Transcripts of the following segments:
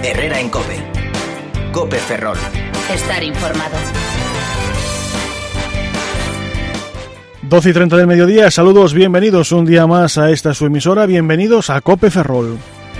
Herrera en COPE. COPE Ferrol. Estar informado. 12:30 del mediodía, saludos, bienvenidos un día más a esta su emisora, bienvenidos a COPE Ferrol.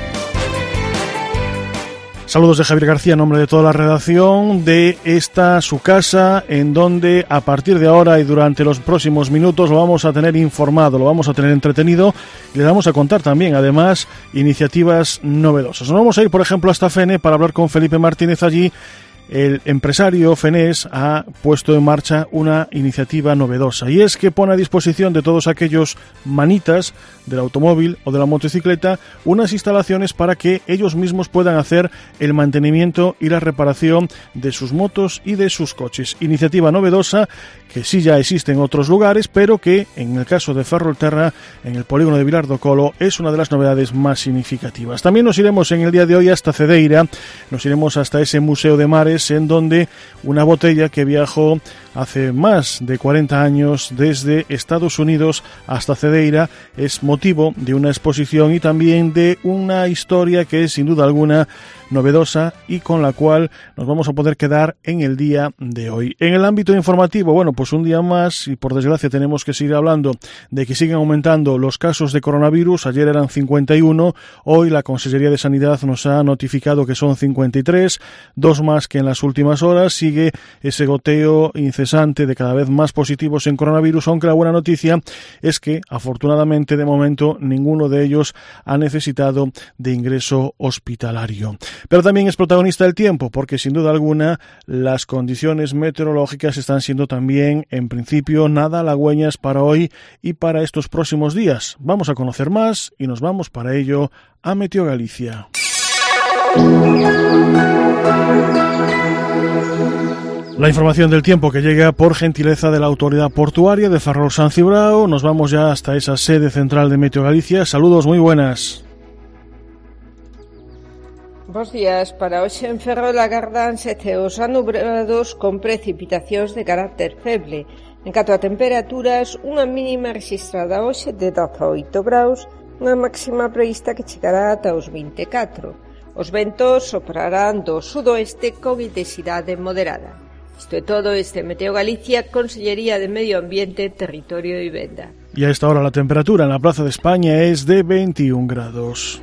Saludos de Javier García en nombre de toda la redacción de esta su casa, en donde a partir de ahora y durante los próximos minutos lo vamos a tener informado, lo vamos a tener entretenido y le vamos a contar también, además, iniciativas novedosas. Nos vamos a ir, por ejemplo, hasta Fene para hablar con Felipe Martínez allí. El empresario fenés ha puesto en marcha una iniciativa novedosa y es que pone a disposición de todos aquellos manitas del automóvil o de la motocicleta unas instalaciones para que ellos mismos puedan hacer el mantenimiento y la reparación de sus motos y de sus coches. Iniciativa novedosa que sí ya existe en otros lugares, pero que en el caso de Ferrolterra, en el polígono de Vilar do Colo, es una de las novedades más significativas. También nos iremos en el día de hoy hasta Cedeira, nos iremos hasta ese museo de mares en donde una botella que viajó hace más de 40 años desde Estados Unidos hasta Cedeira es motivo de una exposición y también de una historia que es sin duda alguna novedosa y con la cual nos vamos a poder quedar en el día de hoy. En el ámbito informativo, bueno, pues un día más y por desgracia tenemos que seguir hablando de que siguen aumentando los casos de coronavirus. Ayer eran 51, hoy la Consellería de Sanidad nos ha notificado que son 53, dos más que en las últimas horas. Sigue ese goteo incesante de cada vez más positivos en coronavirus, aunque la buena noticia es que afortunadamente de momento ninguno de ellos ha necesitado de ingreso hospitalario. Pero también es protagonista el tiempo, porque sin duda alguna las condiciones meteorológicas están siendo también, en principio, nada halagüeñas para hoy y para estos próximos días. Vamos a conocer más y nos vamos para ello a Meteo Galicia. La información del tiempo que llega por gentileza de la Autoridad Portuaria de Ferrol San Cibrao. Nos vamos ya hasta esa sede central de Meteo Galicia. Saludos, muy buenas. Bos días. Para hoxe en Ferrol agardánse ceos anubrados con precipitacións de carácter feble. En canto a temperaturas, unha mínima registrada hoxe de 18 graus, unha máxima prevista que chegará ata os 24. Os ventos soprarán do sudoeste con intensidade moderada. Isto é todo este Meteo Galicia, Consellería de Medio Ambiente, Territorio e Vivenda. Y a esta hora la temperatura en la Plaza de España es de 21 grados.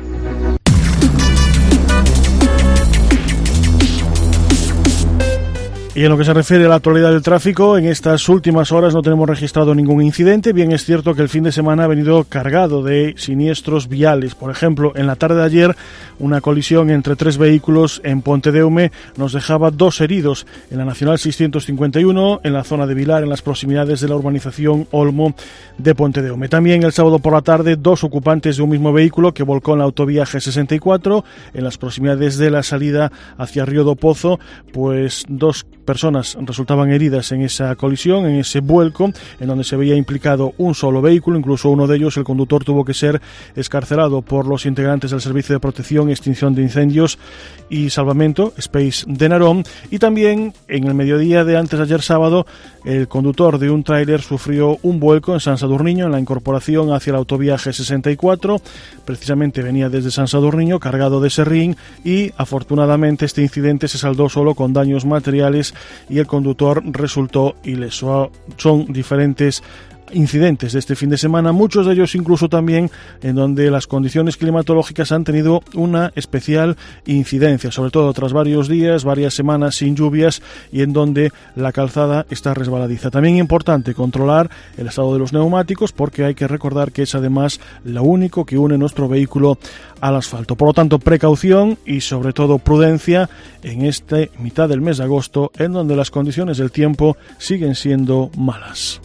Y en lo que se refiere a la actualidad del tráfico, en estas últimas horas no tenemos registrado ningún incidente. Bien es cierto que el fin de semana ha venido cargado de siniestros viales. Por ejemplo, en la tarde de ayer, una colisión entre tres vehículos en Pontedeume nos dejaba 2 heridos en la Nacional 651, en la zona de Vilar, en las proximidades de la urbanización Olmo de Pontedeume. También el sábado por la tarde, 2 ocupantes de un mismo vehículo que volcó en la autovía G64, en las proximidades de la salida hacia Río do Pozo, pues 2 personas resultaban heridas en esa colisión, en ese vuelco, en donde se veía implicado un solo vehículo. Incluso uno de ellos, el conductor, tuvo que ser excarcelado por los integrantes del Servicio de Protección, Extinción de Incendios y Salvamento, SPACE de Narón. Y también en el mediodía de antes de ayer sábado, el conductor de un tráiler sufrió un vuelco en San Sadurniño, en la incorporación hacia la autovía G64. Precisamente venía desde San Sadurniño cargado de serrín y afortunadamente este incidente se saldó solo con daños materiales y el conductor resultó ileso. Son diferentes incidentes de este fin de semana, muchos de ellos incluso también en donde las condiciones climatológicas han tenido una especial incidencia, sobre todo tras varios días, varias semanas sin lluvias y en donde la calzada está resbaladiza. También importante controlar el estado de los neumáticos, porque hay que recordar que es además lo único que une nuestro vehículo al asfalto. Por lo tanto, precaución y sobre todo prudencia en este mitad del mes de agosto, en donde las condiciones del tiempo siguen siendo malas.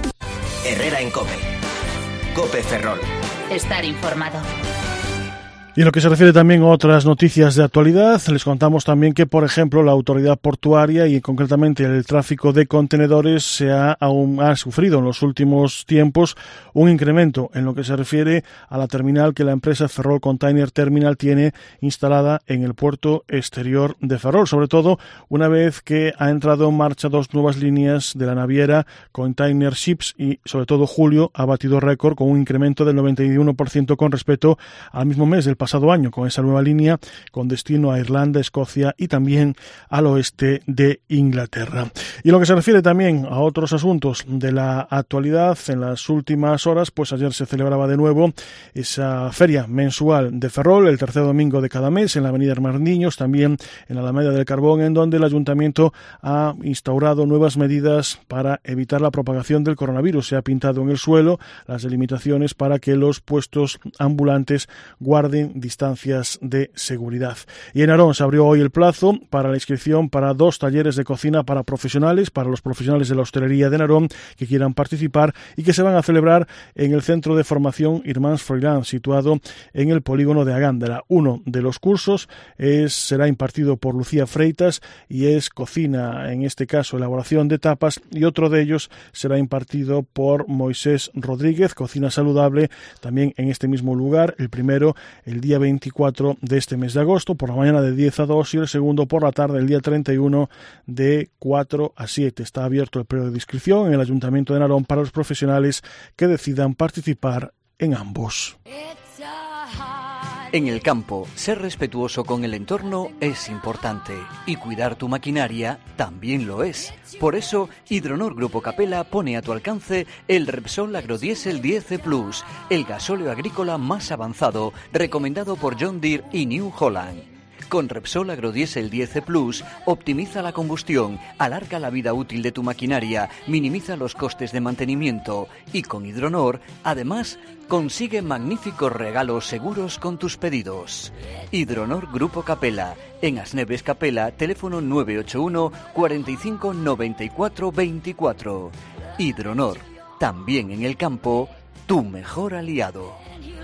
Herrera en COPE. COPE Ferrol. Estar informado. Y en lo que se refiere también a otras noticias de actualidad, les contamos también que, por ejemplo, la autoridad portuaria y concretamente el tráfico de contenedores ha sufrido en los últimos tiempos un incremento en lo que se refiere a la terminal que la empresa Ferrol Container Terminal tiene instalada en el puerto exterior de Ferrol, sobre todo una vez que ha entrado en marcha 2 nuevas líneas de la naviera Container Ships y sobre todo julio ha batido récord con un incremento del 91% con respecto al mismo mes del pasado año, con esa nueva línea con destino a Irlanda, Escocia y también al oeste de Inglaterra. Y en lo que se refiere también a otros asuntos de la actualidad, en las últimas horas, pues ayer se celebraba de nuevo esa feria mensual de Ferrol, el tercer domingo de cada mes, en la avenida Hermandiños, también en la Alameda del Carbón, en donde el ayuntamiento ha instaurado nuevas medidas para evitar la propagación del coronavirus. Se ha pintado en el suelo las delimitaciones para que los puestos ambulantes guarden distancias de seguridad. Y en Narón se abrió hoy el plazo para la inscripción para 2 talleres de cocina para profesionales, para los profesionales de la hostelería de Narón que quieran participar y que se van a celebrar en el Centro de Formación Irmáns Froilán, situado en el polígono de Agándara. Uno de los cursos será impartido por Lucía Freitas y es cocina, en este caso elaboración de tapas, y otro de ellos será impartido por Moisés Rodríguez, cocina saludable, también en este mismo lugar. El primero el día 24 de este mes de agosto, por la mañana de 10 a 2 y el segundo por la tarde, el día 31 de 4 a 7. Está abierto el periodo de inscripción en el Ayuntamiento de Narón para los profesionales que decidan participar en ambos. En el campo, ser respetuoso con el entorno es importante y cuidar tu maquinaria también lo es. Por eso, Hidronor Grupo Capella pone a tu alcance el Repsol Agrodiesel 10 Plus, el gasóleo agrícola más avanzado, recomendado por John Deere y New Holland. Con Repsol Agrodiesel 10 Plus, optimiza la combustión, alarga la vida útil de tu maquinaria, minimiza los costes de mantenimiento y con Hidronor, además, consigue magníficos regalos seguros con tus pedidos. Hidronor Grupo Capella, en Asneves Capella, teléfono 981 45 94 24. Hidronor, también en el campo, tu mejor aliado.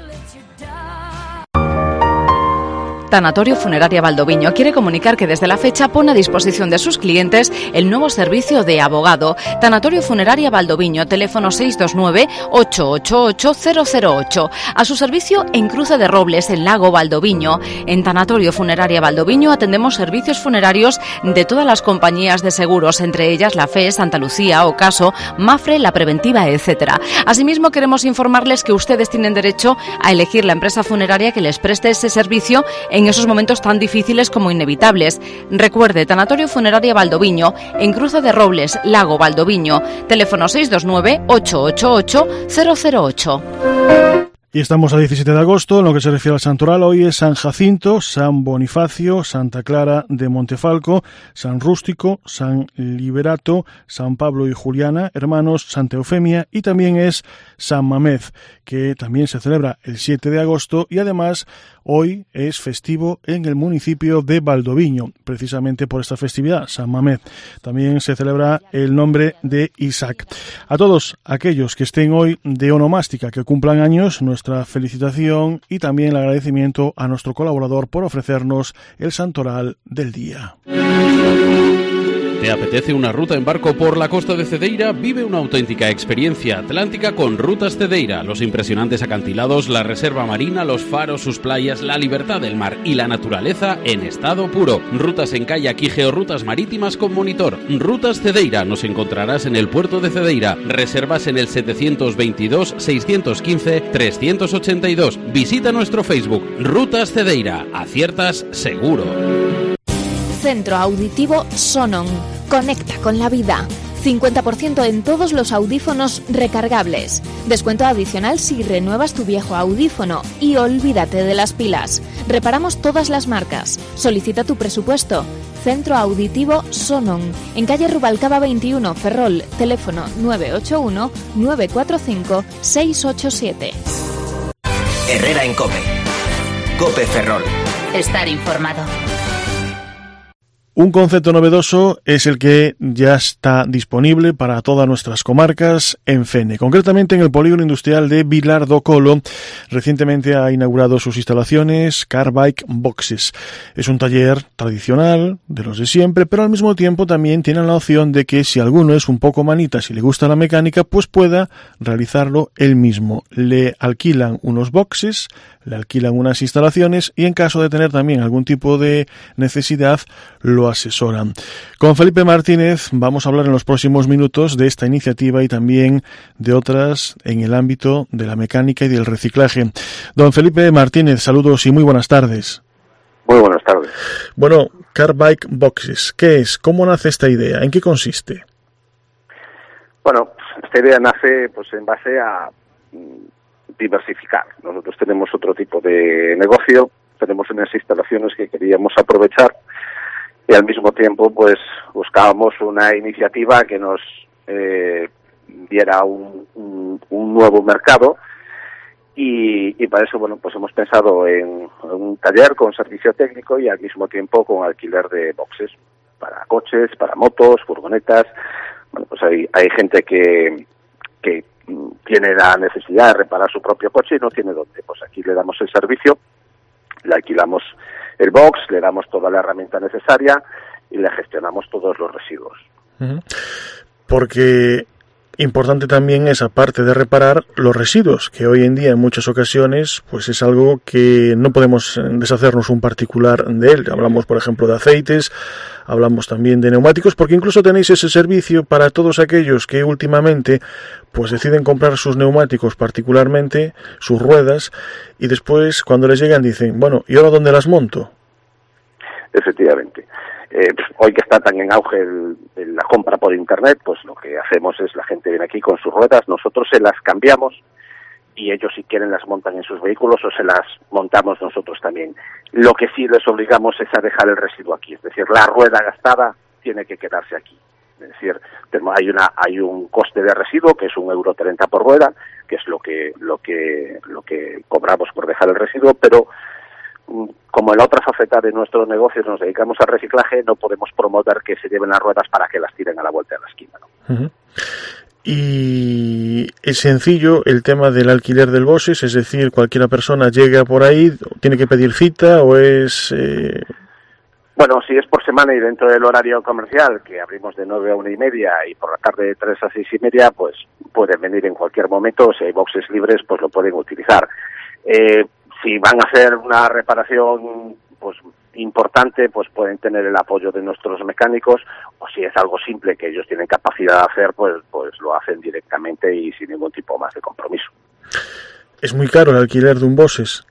Tanatorio Funeraria Valdoviño quiere comunicar que desde la fecha pone a disposición de sus clientes el nuevo servicio de abogado. Tanatorio Funeraria Valdoviño, teléfono 629-888-008. A su servicio en Cruce de Robles, en Lago Valdoviño. En Tanatorio Funeraria Valdoviño atendemos servicios funerarios de todas las compañías de seguros, entre ellas la FE, Santa Lucía, Ocaso, Mafre, La Preventiva, etc. Asimismo, queremos informarles que ustedes tienen derecho a elegir la empresa funeraria que les preste ese servicio en esos momentos tan difíciles como inevitables. Recuerde, Tanatorio Funeraria Valdoviño, en Cruce de Robles, Lago Valdoviño, teléfono 629-888-008. Y estamos a 17 de agosto, en lo que se refiere al santoral. Hoy es San Jacinto, San Bonifacio, Santa Clara de Montefalco, San Rústico, San Liberato, San Pablo y Juliana, hermanos, Santa Eufemia, y también es San Mamed, que también se celebra el 7 de agosto y además hoy es festivo en el municipio de Valdoviño, precisamente por esta festividad, San Mamed. También se celebra el nombre de Isaac. A todos aquellos que estén hoy de onomástica, que cumplan años, nuestra felicitación y también el agradecimiento a nuestro colaborador por ofrecernos el santoral del día. ¿Te apetece una ruta en barco por la costa de Cedeira? Vive una auténtica experiencia atlántica con Rutas Cedeira. Los impresionantes acantilados, la reserva marina, los faros, sus playas, la libertad del mar y la naturaleza en estado puro. Rutas en kayak y georrutas marítimas con monitor. Rutas Cedeira. Nos encontrarás en el puerto de Cedeira. Reservas en el 722-615-382. Visita nuestro Facebook. Rutas Cedeira. Aciertas seguro. Centro Auditivo Sonon. Conecta con la vida. 50% en todos los audífonos recargables. Descuento adicional si renuevas tu viejo audífono. Y olvídate de las pilas. Reparamos todas las marcas. Solicita tu presupuesto. Centro Auditivo Sonon. En calle Rubalcaba 21, Ferrol. Teléfono 981-945-687. Herrera en COPE. COPE Ferrol. Estar informado. Un concepto novedoso es el que ya está disponible para todas nuestras comarcas en Fene, concretamente en el polígono industrial de Vilar do Colo. Recientemente ha inaugurado sus instalaciones Car Bike Boxes. Es un taller tradicional, de los de siempre, pero al mismo tiempo también tienen la opción de que si alguno es un poco manita, si le gusta la mecánica, pues pueda realizarlo él mismo. Le alquilan unos boxes, le alquilan unas instalaciones y en caso de tener también algún tipo de necesidad lo asesoran. Con Felipe Martínez vamos a hablar en los próximos minutos de esta iniciativa y también de otras en el ámbito de la mecánica y del reciclaje. Don Felipe Martínez, saludos y muy buenas tardes. Muy buenas tardes. Bueno, Car Bike Boxes, ¿qué es? ¿Cómo nace esta idea? ¿En qué consiste? Bueno, esta idea nace pues en base a diversificar. Nosotros tenemos otro tipo de negocio, tenemos unas instalaciones que queríamos aprovechar y al mismo tiempo pues buscábamos una iniciativa que nos diera un nuevo mercado y para eso bueno pues hemos pensado en un taller con servicio técnico y al mismo tiempo con alquiler de boxes para coches, para motos, furgonetas. Bueno, pues hay gente que tiene la necesidad de reparar su propio coche y no tiene dónde. Pues aquí le damos el servicio, le alquilamos el box, le damos toda la herramienta necesaria y le gestionamos todos los residuos. Porque importante también es, aparte de reparar los residuos, que hoy en día en muchas ocasiones pues es algo que no podemos deshacernos un particular de él. Hablamos, por ejemplo, de aceites, hablamos también de neumáticos, porque incluso tenéis ese servicio para todos aquellos que últimamente pues deciden comprar sus neumáticos, particularmente sus ruedas, y después cuando les llegan dicen, bueno, ¿y ahora dónde las monto? Efectivamente. Hoy que está tan en auge la compra por internet, pues lo que hacemos es la gente viene aquí con sus ruedas, nosotros se las cambiamos y ellos si quieren las montan en sus vehículos o se las montamos nosotros también. Lo que sí les obligamos es a dejar el residuo aquí, es decir, la rueda gastada tiene que quedarse aquí. Es decir, hay un coste de residuo que es €1,30 por rueda, que es lo que cobramos por dejar el residuo, pero como en la otra faceta de nuestro negocio nos dedicamos al reciclaje, no podemos promover que se lleven las ruedas para que las tiren a la vuelta de la esquina, ¿no? Y es sencillo el tema del alquiler del boxes, es decir, cualquiera persona llega por ahí, tiene que pedir cita o es... Bueno, si es por semana y dentro del horario comercial, que abrimos de 9 a 1:30 y por la tarde de 3 a 6:30, pues pueden venir en cualquier momento, si hay boxes libres, pues lo pueden utilizar. Si van a hacer una reparación pues importante, pues pueden tener el apoyo de nuestros mecánicos, o si es algo simple que ellos tienen capacidad de hacer, pues lo hacen directamente y sin ningún tipo más de compromiso. ¿Es muy caro el alquiler de un boxes?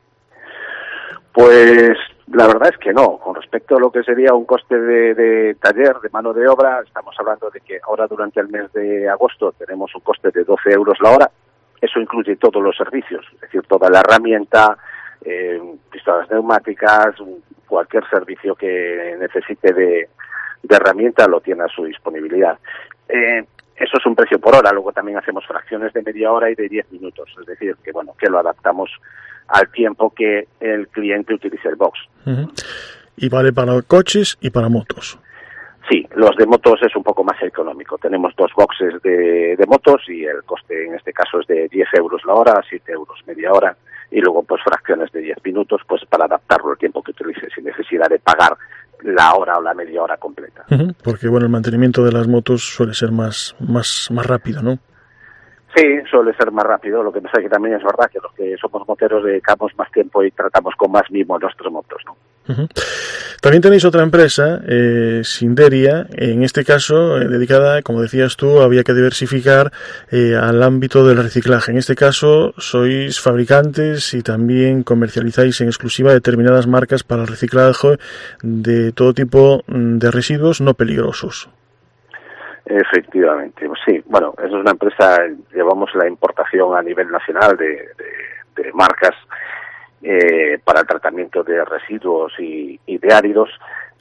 Pues la verdad es que no. Con respecto a lo que sería un coste de taller, de mano de obra, estamos hablando de que ahora durante el mes de agosto tenemos un coste de €12 la hora. Eso incluye todos los servicios, es decir, toda la herramienta, pistolas neumáticas, cualquier servicio que necesite de herramienta lo tiene a su disponibilidad. Eso es un precio por hora, luego también hacemos fracciones de media hora y de 10 minutos, es decir, que lo adaptamos al tiempo que el cliente utilice el box. ¿Y vale para coches y para motos? Sí, los de motos es un poco más económico. Tenemos 2 boxes de motos y el coste en este caso es de €10 la hora, €7 media hora y luego pues fracciones de 10 minutos pues para adaptarlo al tiempo que utilice sin necesidad de pagar la hora o la media hora completa. Porque bueno, el mantenimiento de las motos suele ser más rápido, ¿no? Sí, suele ser más rápido, lo que pasa es que también es verdad que los que somos moteros dedicamos más tiempo y tratamos con más mimo nuestras motos, ¿no? También tenéis otra empresa, Sinderia, en este caso dedicada, como decías tú, había que diversificar al ámbito del reciclaje. En este caso sois fabricantes y también comercializáis en exclusiva determinadas marcas para el reciclaje de todo tipo de residuos no peligrosos. Efectivamente, sí. Bueno, es una empresa, llevamos la importación a nivel nacional de marcas para el tratamiento de residuos y de áridos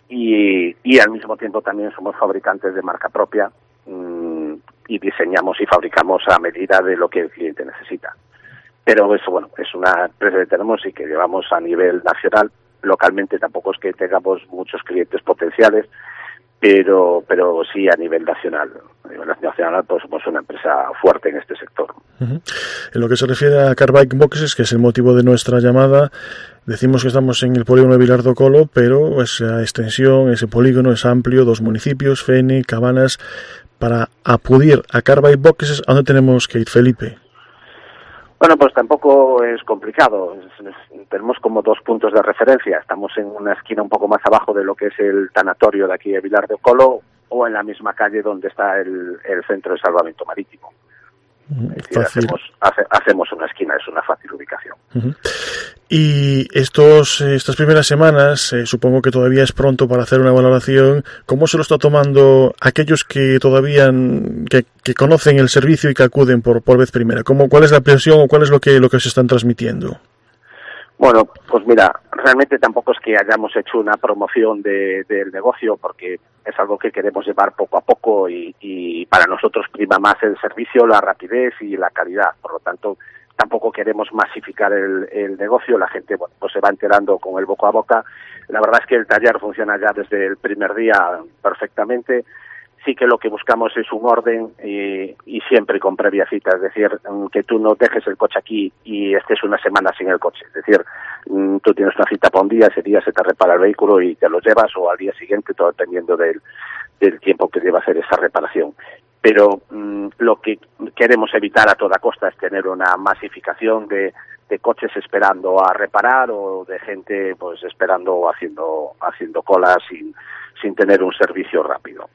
y al mismo tiempo también somos fabricantes de marca propia y diseñamos y fabricamos a medida de lo que el cliente necesita. Pero eso, bueno, es una empresa que tenemos y que llevamos a nivel nacional localmente tampoco es que tengamos muchos clientes potenciales, pero sí a nivel nacional. A nivel nacional, pues somos una empresa fuerte en este sector. En lo que se refiere a Car Bike Boxes, que es el motivo de nuestra llamada, decimos que estamos en el polígono de Vilar do Colo, pero esa extensión, ese polígono es amplio, 2 municipios, Fene, Cabanas. Para acudir a Car Bike Boxes, ¿a dónde tenemos que ir, Felipe? Bueno, pues tampoco es complicado. Tenemos como 2 puntos de referencia. Estamos en una esquina un poco más abajo de lo que es el tanatorio de aquí de Vilar do Colo, o en la misma calle donde está el centro de salvamento marítimo. Es decir, hacemos una esquina, es una fácil ubicación. Y estas primeras semanas, supongo que todavía es pronto para hacer una valoración. ¿Cómo se lo está tomando aquellos que todavía que conocen el servicio y que acuden por vez primera? ¿Cuál es la presión o cuál es lo que se están transmitiendo? Bueno, pues mira, realmente tampoco es que hayamos hecho una promoción del negocio, porque es algo que queremos llevar poco a poco y para nosotros prima más el servicio, la rapidez y la calidad. Por lo tanto, tampoco queremos masificar el negocio. La gente, bueno, pues se va enterando con el boca a boca. La verdad es que el taller funciona ya desde el primer día perfectamente. Sí que lo que buscamos es un orden y siempre con previa cita, es decir, que tú no dejes el coche aquí y estés una semana sin el coche. Es decir, tú tienes una cita para un día, ese día se te repara el vehículo y te lo llevas, o al día siguiente, todo dependiendo del tiempo que lleva hacer esa reparación. Pero lo que queremos evitar a toda costa es tener una masificación de coches esperando a reparar, o de gente pues esperando o haciendo colas sin tener un servicio rápido.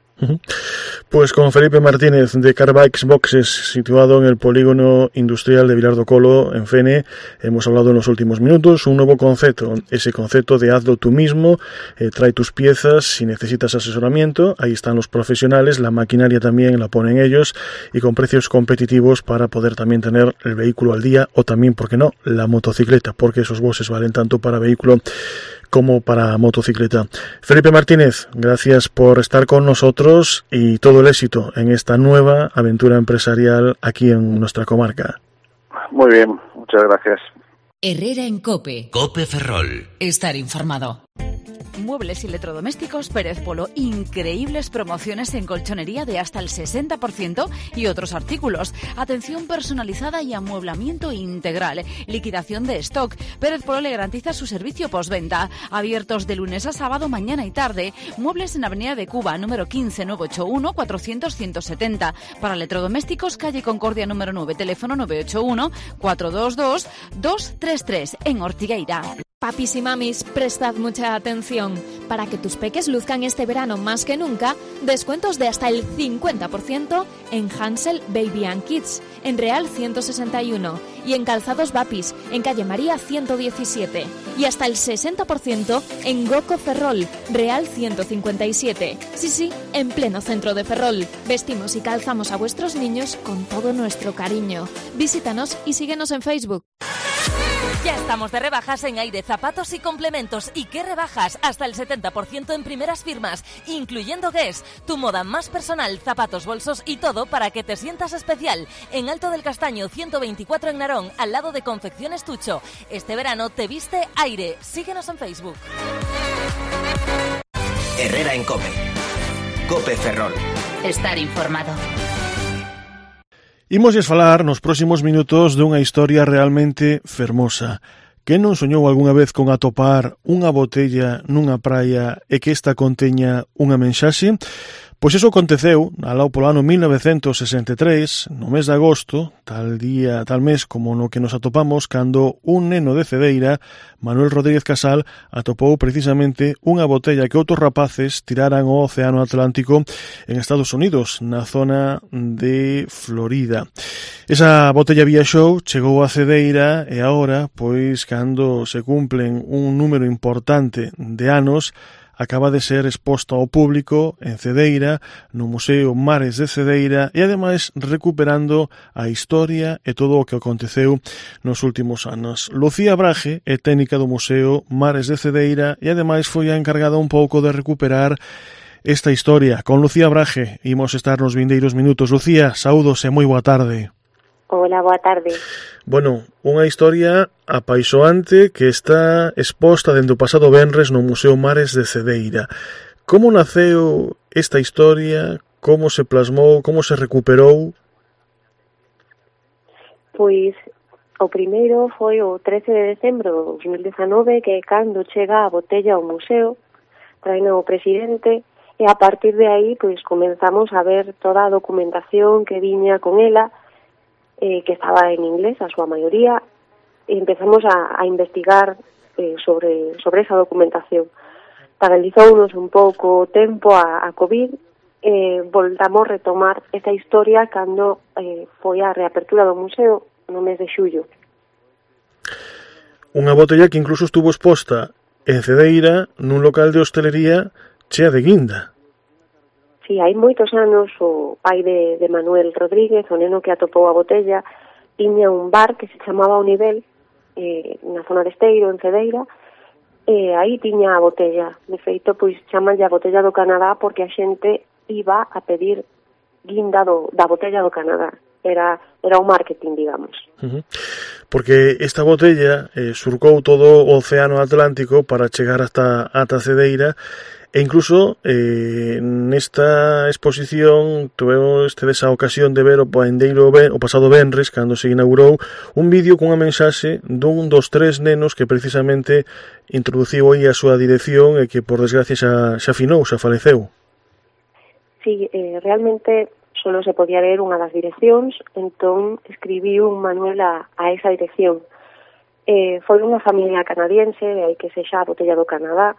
Pues con Felipe Martínez de Car Bike Boxes, situado en el polígono industrial de Vilar do Colo, en Fene, hemos hablado en los últimos minutos un nuevo concepto, ese concepto de hazlo tú mismo. Trae tus piezas si necesitas asesoramiento, ahí están los profesionales, la maquinaria también la ponen ellos, y con precios competitivos para poder también tener el vehículo al día, o también, ¿por qué no?, la motocicleta, porque esos boxes valen tanto para vehículo como para motocicleta. Felipe Martínez, gracias por estar con nosotros y todo el éxito en esta nueva aventura empresarial aquí en nuestra comarca. Muy bien, muchas gracias. Herrera en COPE. COPE Ferrol. Estar informado. Muebles y electrodomésticos Pérez Polo. Increíbles promociones en colchonería de hasta el 60% y otros artículos. Atención personalizada y amueblamiento integral. Liquidación de stock. Pérez Polo le garantiza su servicio postventa. Abiertos de lunes a sábado, mañana y tarde. Muebles en Avenida de Cuba, número 15, 981 400 170. Para electrodomésticos, calle Concordia número 9, teléfono 981 422 233 en Ortigueira. Papis y mamis, prestad mucha atención. Para que tus peques luzcan este verano más que nunca, descuentos de hasta el 50% en Hansel Baby and Kids, en Real 161, y en Calzados Bapis, en Calle María 117, y hasta el 60% en Goco Ferrol, Real 157. Sí, en pleno centro de Ferrol. Vestimos y calzamos a vuestros niños con todo nuestro cariño. Visítanos y síguenos en Facebook. Ya estamos de rebajas en Aire, zapatos y complementos. ¿Y qué rebajas? Hasta el 70% en primeras firmas, incluyendo Guess. Tu moda más personal, zapatos, bolsos y todo para que te sientas especial. En Alto del Castaño, 124 en Narón, al lado de Confecciones Tucho. Este verano te viste Aire. Síguenos en Facebook. Herrera en COPE. COPE Ferrol. Estar informado. Imos falar nos próximos minutos dunha historia realmente fermosa. Que non soñou algunha vez con atopar unha botella nunha praia e que esta conteña unha mensaxe? Pois iso aconteceu alá polo ano 1963, no mes de agosto, tal mes como no que nos atopamos, cando un neno de Cedeira, Manuel Rodríguez Casal, atopou precisamente unha botella que outros rapaces tiraran ao Océano Atlántico en Estados Unidos, na zona de Florida. Esa botella viaxou, chegou a Cedeira e agora, pois, cando se cumplen un número importante de anos, acaba de ser exposta ao público en Cedeira, no Museo Mares de Cedeira, e ademais recuperando a historia e todo o que aconteceu nos últimos anos. Lucía Braje é técnica do Museo Mares de Cedeira e ademais foi a encargada un pouco de recuperar esta historia. Con Lucía Braje imos estar nos vindeiros minutos. Lucía, saúdos e moi boa tarde. Hola, boa tarde. Bueno, unha historia apaixoante que está exposta dende o pasado venres no Museo Mares de Cedeira. Como naceu esta historia? Como se plasmou? Como se recuperou? Pois o primeiro foi o 13 de decembro de 2019, que cando chega a botella ao museo, traen o presidente, e a partir de aí pois comenzamos a ver toda a documentación que viña con ela, que estaba en inglés, a súa maioría, e empezamos a investigar sobre esa documentación. Paralizounos un pouco o tempo a COVID, voltamos a retomar esta historia cando foi a reapertura do museo no mes de xullo. Unha botella que incluso estuvo exposta en Cedeira nun local de hostelería chea de guinda. Sí, hai moitos anos o pai de Manuel Rodríguez, o neno que atopou a botella, tiña un bar que se chamaba O Nivel, na zona de Esteiro, en Cedeira, e aí tiña a botella. De feito, pois chamanlle a botella do Canadá porque a xente iba a pedir guinda da botella do Canadá. Era o marketing, digamos. Porque esta botella surcou todo o Océano Atlántico para chegar ata Cedeira. E incluso nesta exposición estedes a ocasión de ver o pasado venres, cando se inaugurou, un vídeo cunha mensaxe dun dos 3 nenos que precisamente introduciu aí a súa dirección e que por desgracia xa finou, xa faleceu. Sí, realmente solo se podía ler unha das direccións, entón escribiu un Manuel a esa dirección. Foi unha familia canadiense, de aí que sexa a botella do Canadá.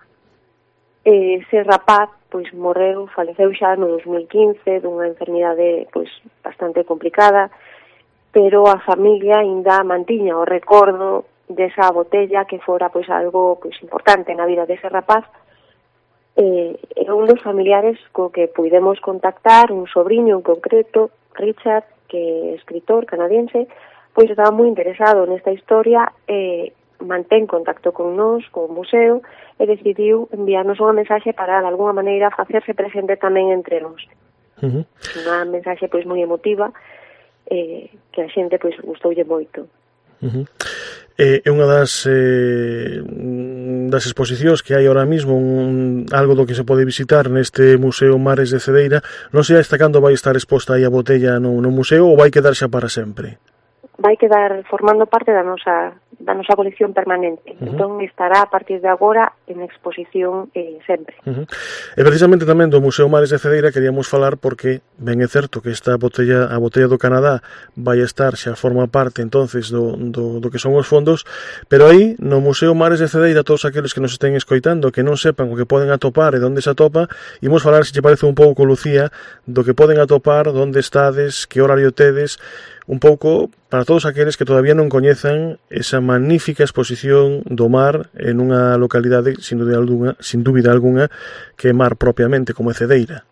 Ese rapaz pois morreu, faleceu xa no 2015 dunha enfermidade pois bastante complicada, pero a familia aínda mantiña o recordo desa botella que fora pois algo pois importante na vida dese rapaz. É un dos familiares co que puidemos contactar, un sobriño en concreto, Richard, que é escritor canadiense, pois estaba moi interesado nesta historia e mantén contacto con nós, co museo, e decidiu enviarnos unha mensaxe para, de alguna maneira, facerse presente tamén entre nós. Unha mensaxe, pois, moi emotiva, que a xente, pois, gustoulle moito. É unha das exposicións que hai ahora mismo, algo do que se pode visitar neste Museo Mares de Cedeira. Non sei hasta cando vai estar exposta aí a botella no museo ou vai quedar xa para sempre? Vai quedar formando parte da nosa colección permanente. Entón estará a partir de agora en exposición sempre. E precisamente tamén do Museo Mares de Cedeira queríamos falar porque ben é certo que a botella do Canadá vai estar, xa forma parte entonces do que son os fondos, pero aí no Museo Mares de Cedeira, todos aqueles que nos estén escoitando que non sepan o que poden atopar e onde se atopa, imos falar, se che parece un pouco, Lucía, do que poden atopar, onde estades, que horario tedes, un pouco para todos aqueles que todavía non coñezan esa magnífica exposición do mar en unha localidade sin dúbida algunha que é mar propiamente, como é Cedeira.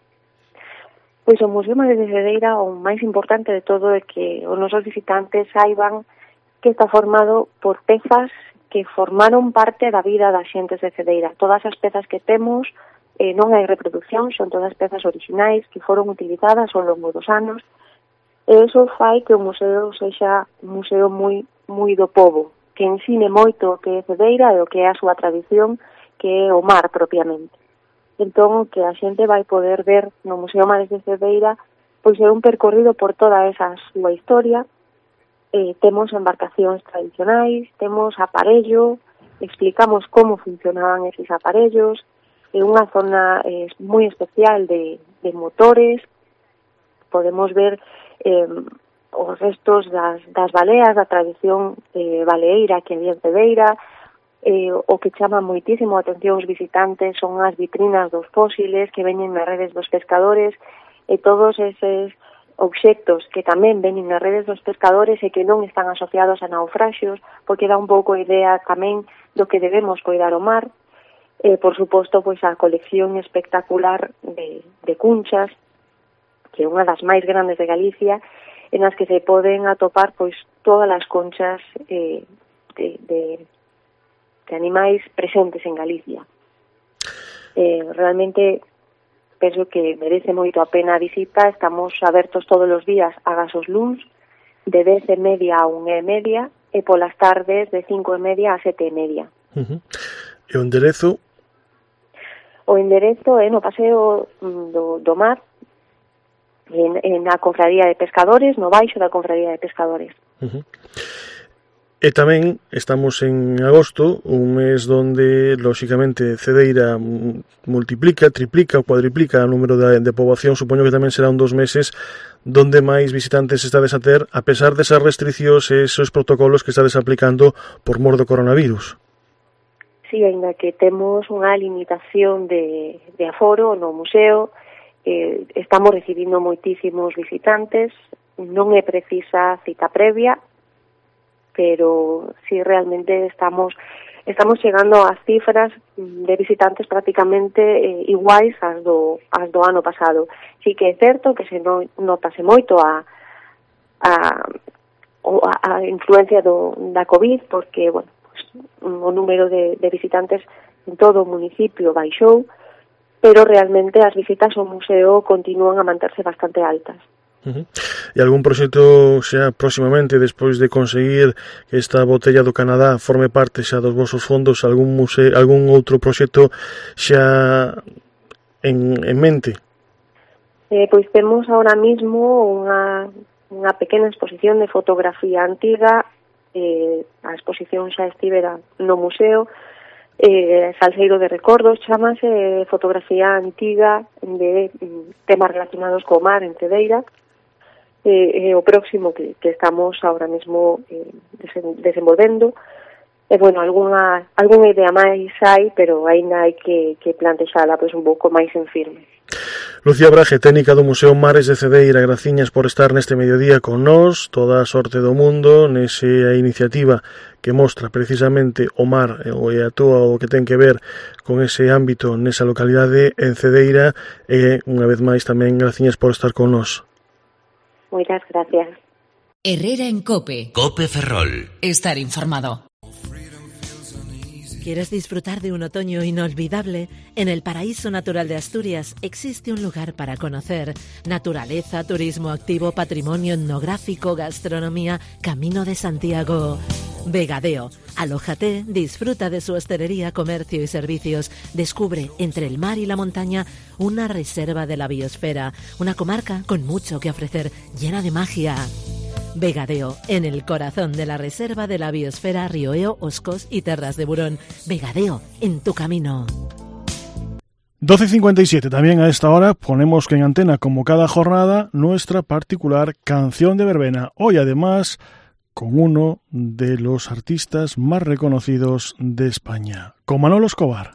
Pois o Museo Mares de Cedeira, o máis importante de todo é que os nosos visitantes saiban que está formado por pezas que formaron parte da vida das xentes de Cedeira. Todas as pezas que temos non hai reproducción, son todas pezas originais que foron utilizadas ao longo dos anos. E iso fai que o museo sexa un museo moi do pobo, que ensine moito o que é Cedeira e o que é a súa tradición, que é o mar propiamente. Entón, que a xente vai poder ver no Museo Mares de Cedeira, pois é un percorrido por toda esa súa historia. Temos embarcacións tradicionais, temos aparello, explicamos como funcionaban esos aparellos, é unha zona moi especial de motores. Podemos ver os restos das baleas, da tradición baleeira que había en Cedeira. O que chama moitísimo a atención os visitantes son as vitrinas dos fósiles que veñen nas redes dos pescadores e todos eses obxectos que tamén veñen nas redes dos pescadores e que non están asociados a naufraxios, porque dá un pouco a idea tamén do que debemos coidar o mar. Por suposto, pois a colección espectacular de cunchas, que é unha das máis grandes de Galicia, en as que se poden atopar pois todas as conchas de animais presentes en Galicia. Realmente penso que merece moito a pena a visita. Estamos abertos todos os días agás os luns, de 10:30 a 1:30 e polas tardes de 5:30 a 7:30. E o enderezo? O enderezo é no Paseo do Mar, na Confraría de Pescadores, no baixo da Confraría de Pescadores. E tamén estamos en agosto, un mes donde, lóxicamente, Cedeira multiplica, triplica ou cuadriplica o número de poboación. Supoño que tamén será un dos meses donde máis visitantes estades a ter, a pesar desas restriccións e esos protocolos que estades aplicando por mor do coronavirus. Sí, ainda que temos unha limitación de aforo no museo, estamos recibindo moitísimos visitantes, non é precisa cita previa, pero sí realmente estamos chegando ás cifras de visitantes prácticamente iguais ás do ano pasado. Sí que é certo que se notase moito a influencia da COVID, porque, bueno, pues, o número de visitantes en todo o municipio baixou, pero realmente as visitas ao museo continúan a manterse bastante altas. E algún proxecto xa próximamente, despois de conseguir que esta botella do Canadá forme parte xa dos vosos fondos, algún outro proxecto xa en mente? Pois temos ahora mismo unha pequena exposición de fotografía antiga. A exposición xa estivera no museo, Salseiro de Recordos, chamase, fotografía antiga de temas relacionados co mar en Cedeira. O próximo que estamos ahora mesmo desenvolvendo. E, bueno, algunha idea máis hai, pero aínda hai que plantexala pois un pouco máis en firme. Lucía Braje, técnica do Museo Mares de Cedeira, graciñas por estar neste mediodía con nós, toda a sorte do mundo nesa iniciativa que mostra precisamente o mar e a túa o que ten que ver con ese ámbito nesa localidade en Cedeira, e unha vez máis tamén graciñas por estar con nós. Muchas gracias. Herrera en COPE. COPE Ferrol. Estar informado. ¿Quieres disfrutar de un otoño inolvidable? En el Paraíso Natural de Asturias existe un lugar para conocer. Naturaleza, turismo activo, patrimonio etnográfico, gastronomía, Camino de Santiago. Vegadeo. Alójate, disfruta de su hostelería, comercio y servicios. Descubre, entre el mar y la montaña, una reserva de la biosfera. Una comarca con mucho que ofrecer, llena de magia. Vegadeo, en el corazón de la reserva de la biosfera Rioeo, Oscos y Terras de Burón. Vegadeo, en tu camino. 12:57, también a esta hora ponemos que en antena, como cada jornada, nuestra particular canción de verbena. Hoy además con uno de los artistas más reconocidos de España, con Manolo Escobar.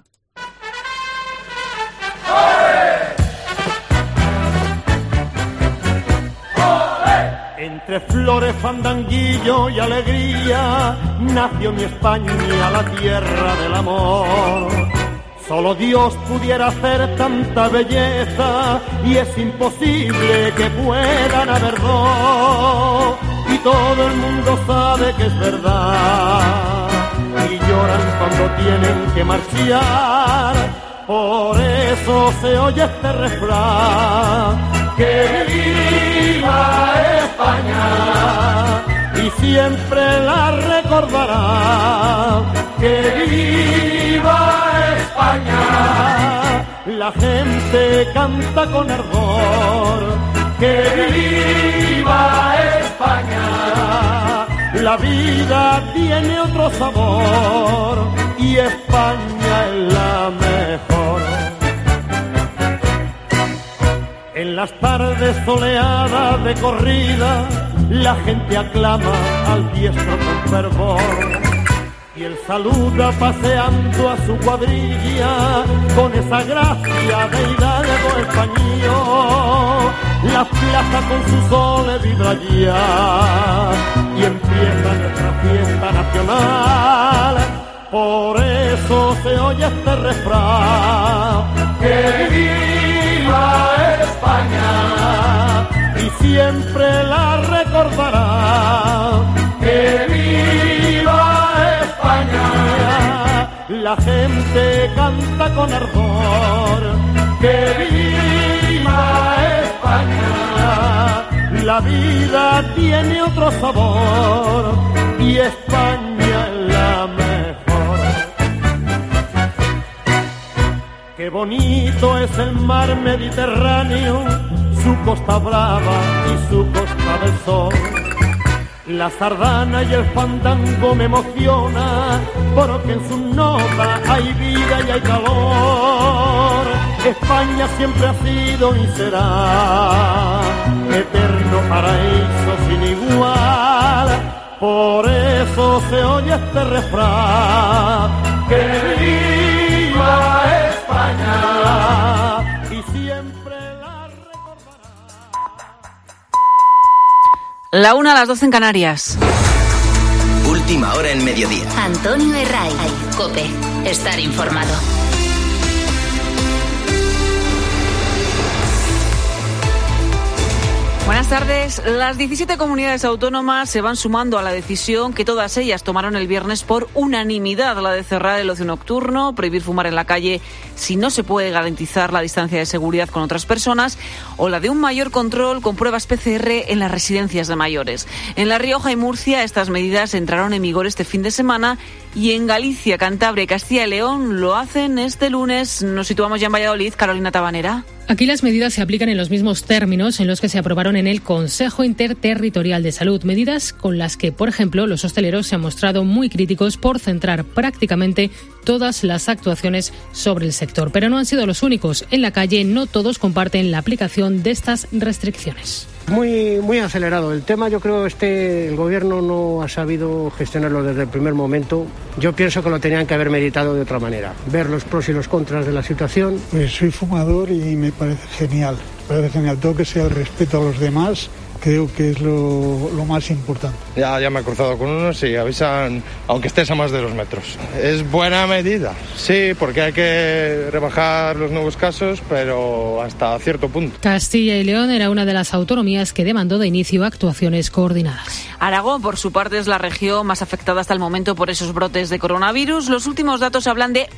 Entre flores, fandanguillo y alegría, nació mi España, la tierra del amor. Solo Dios pudiera hacer tanta belleza, y es imposible que puedan haber dos. Y todo el mundo sabe que es verdad, y lloran cuando tienen que marchar. Por eso se oye este refrán: que viva España, y siempre la recordará. Que viva España, la gente canta con ardor. Que viva España, la vida tiene otro sabor, y España es la mejor. En las tardes soleadas de corrida, la gente aclama al diestro con fervor, y él saluda paseando a su cuadrilla con esa gracia de hidalgo español. La plaza con su sol vibra ya, y empieza nuestra fiesta nacional. Por eso se oye este refrán: que viva España, y siempre la recordará. Que viva España, la gente canta con ardor. Que viva España, la vida tiene otro sabor y España es la mejor. Qué bonito es el mar Mediterráneo, su costa brava y su costa del sol. La sardana y el fandango me emociona, porque en su nota hay vida y hay calor. España siempre ha sido y será eterno paraíso sin igual. Por eso se oye este refrán: que viva España, y siempre la recordará. La 1 a las 12 en Canarias. Última hora en mediodía. Antonio Herray, COPE, estar informado. Buenas tardes. Las 17 comunidades autónomas se van sumando a la decisión que todas ellas tomaron el viernes por unanimidad, la de cerrar el ocio nocturno, prohibir fumar en la calle si no se puede garantizar la distancia de seguridad con otras personas, o la de un mayor control con pruebas PCR en las residencias de mayores. En La Rioja y Murcia estas medidas entraron en vigor este fin de semana, y en Galicia, Cantabria y Castilla y León lo hacen este lunes. Nos situamos ya en Valladolid. Carolina Tabanera. Aquí las medidas se aplican en los mismos términos en los que se aprobaron en el Consejo Interterritorial de Salud. Medidas con las que, por ejemplo, los hosteleros se han mostrado muy críticos por centrar prácticamente todas las actuaciones sobre el sector. Pero no han sido los únicos. En la calle no todos comparten la aplicación de estas restricciones. Muy acelerado el tema. Yo creo que el gobierno no ha sabido gestionarlo desde el primer momento. Yo pienso que lo tenían que haber meditado de otra manera, ver los pros y los contras de la situación. Pues soy fumador y me parece genial. Todo que sea el respeto a los demás, creo que es lo más importante. Ya me he cruzado con unos y avisan, aunque estés a más de 2 metros. ¿Es buena medida? Sí, porque hay que rebajar los nuevos casos, pero hasta cierto punto. Castilla y León era una de las autonomías que demandó de inicio actuaciones coordinadas. Aragón, por su parte, es la región más afectada hasta el momento por esos brotes de coronavirus. Los últimos datos hablan de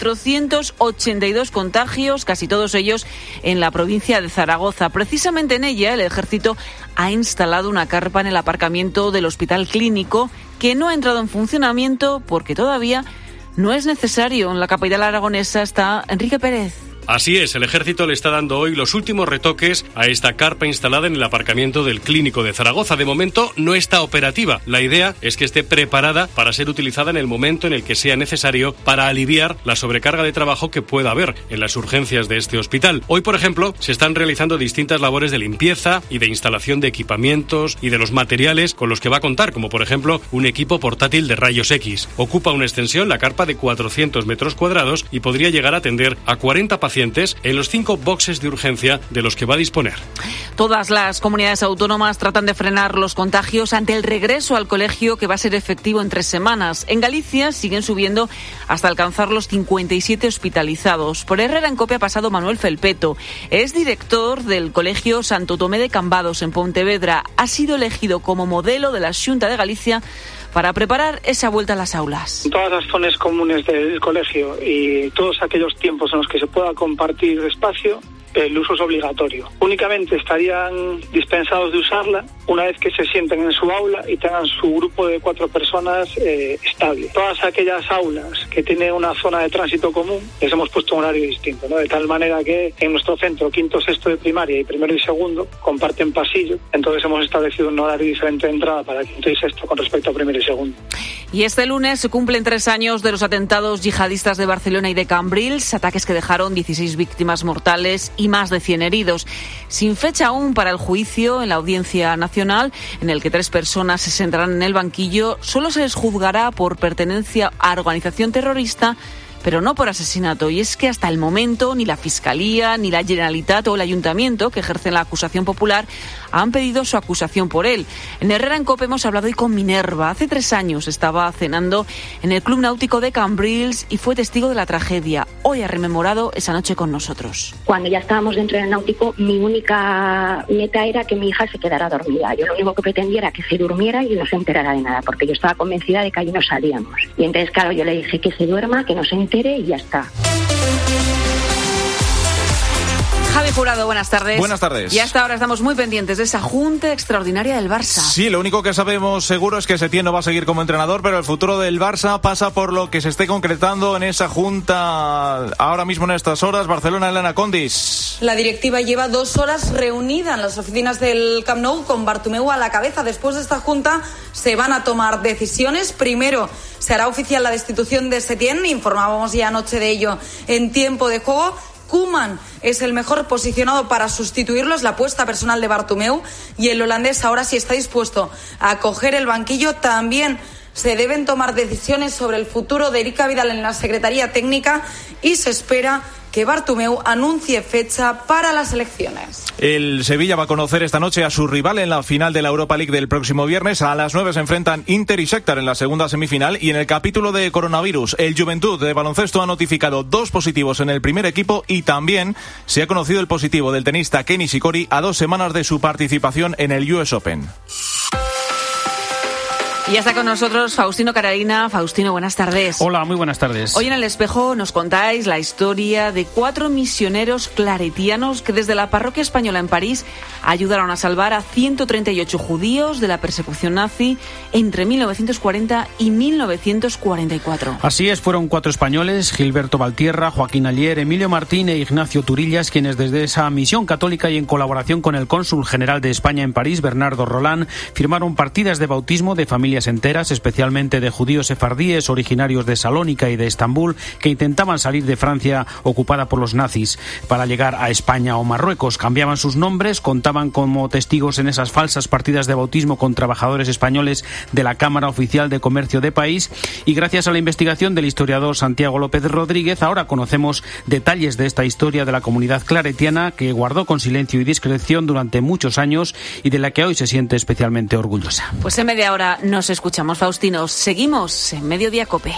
482 contagios, casi todos ellos en la provincia de Zaragoza. Precisamente en ella, el Ejército ha instalado una carpa en el aparcamiento del Hospital Clínico, que no ha entrado en funcionamiento porque todavía no es necesario. En la capital aragonesa está Enrique Pérez. Así es, el Ejército le está dando hoy los últimos retoques a esta carpa instalada en el aparcamiento del Clínico de Zaragoza. De momento no está operativa. La idea es que esté preparada para ser utilizada en el momento en el que sea necesario para aliviar la sobrecarga de trabajo que pueda haber en las urgencias de este hospital. Hoy, por ejemplo, se están realizando distintas labores de limpieza y de instalación de equipamientos y de los materiales con los que va a contar, como por ejemplo un equipo portátil de rayos X. Ocupa una extensión, la carpa, de 400 metros cuadrados y podría llegar a atender a 40 pacientes en los 5 boxes de urgencia de los que va a disponer. Todas las comunidades autónomas tratan de frenar los contagios ante el regreso al colegio, que va a ser efectivo en 3 semanas. En Galicia siguen subiendo hasta alcanzar los 57 hospitalizados. Por Herrera en COPE ha pasado Manuel Felpeto. Es director del Colegio Santo Tomé de Cambados en Pontevedra. Ha sido elegido como modelo de la Xunta de Galicia para preparar esa vuelta a las aulas. Todas las zonas comunes del colegio y todos aquellos tiempos en los que se pueda compartir espacio, el uso es obligatorio. Únicamente estarían dispensados de usarla una vez que se sienten en su aula y tengan su grupo de 4 personas estable. Todas aquellas aulas que tienen una zona de tránsito común, les hemos puesto un horario distinto, ¿no? De tal manera que en nuestro centro, 5º, 6º de primaria y 1º y 2º comparten pasillo. Entonces hemos establecido un horario diferente de entrada para 5º y 6º con respecto a 1º y 2º. Y este lunes se cumplen 3 años de los atentados yihadistas de Barcelona y de Cambrils, ataques que dejaron 16 víctimas mortales y más de 100 heridos. Sin fecha aún para el juicio en la Audiencia Nacional, en el que 3 personas se sentarán en el banquillo, solo se les juzgará por pertenencia a organización terrorista, pero no por asesinato. Y es que hasta el momento ni la Fiscalía, ni la Generalitat o el Ayuntamiento, que ejercen la acusación popular, han pedido su acusación por él. En Herrera en COPE hemos hablado hoy con Minerva. Hace 3 años estaba cenando en el Club Náutico de Cambrils y fue testigo de la tragedia. Hoy ha rememorado esa noche con nosotros. Cuando ya estábamos dentro del náutico, mi única meta era que mi hija se quedara dormida. Yo lo único que pretendía era que se durmiera y no se enterara de nada, porque yo estaba convencida de que allí no salíamos. Y entonces, claro, yo le dije que se duerma, que no se entere y ya está. Javi Jurado, buenas tardes. Buenas tardes. Y hasta ahora estamos muy pendientes de esa junta extraordinaria del Barça. Sí, lo único que sabemos seguro es que Setién no va a seguir como entrenador, pero el futuro del Barça pasa por lo que se esté concretando en esa junta ahora mismo en estas horas. Barcelona, Elena Condis. La directiva lleva 2 horas reunida en las oficinas del Camp Nou con Bartomeu a la cabeza. Después de esta junta se van a tomar decisiones. Primero se hará oficial la destitución de Setién, informábamos ya anoche de ello en Tiempo de Juego. Koeman es el mejor posicionado para sustituirlo, es la apuesta personal de Bartomeu, y el holandés ahora sí está dispuesto a coger el banquillo. También se deben tomar decisiones sobre el futuro de Erika Vidal en la Secretaría Técnica y se espera que Bartomeu anuncie fecha para las elecciones. El Sevilla va a conocer esta noche a su rival en la final de la Europa League del próximo viernes. A las 9 se enfrentan Inter y Shakhtar en la segunda semifinal. Y en el capítulo de coronavirus, el Juventud de baloncesto ha notificado 2 positivos en el primer equipo y también se ha conocido el positivo del tenista Kenny Shikori a 2 semanas de su participación en el US Open. Y ya está con nosotros Faustino Cararina. Faustino, buenas tardes. Hola, muy buenas tardes. Hoy en El Espejo nos contáis la historia de 4 misioneros claretianos que desde la parroquia española en París ayudaron a salvar a 138 judíos de la persecución nazi entre 1940 y 1944. Así es, fueron 4 españoles, Gilberto Valtierra, Joaquín Alier, Emilio Martín e Ignacio Turillas, quienes desde esa misión católica y en colaboración con el cónsul general de España en París, Bernardo Roland, firmaron partidas de bautismo de familias enteras, especialmente de judíos sefardíes originarios de Salónica y de Estambul, que intentaban salir de Francia ocupada por los nazis para llegar a España o Marruecos. Cambiaban sus nombres, contaban como testigos en esas falsas partidas de bautismo con trabajadores españoles de la Cámara Oficial de Comercio de París, y gracias a la investigación del historiador Santiago López Rodríguez, ahora conocemos detalles de esta historia de la comunidad claretiana que guardó con silencio y discreción durante muchos años y de la que hoy se siente especialmente orgullosa. Pues en media hora nos escuchamos, Faustino. Seguimos en Mediodía COPE.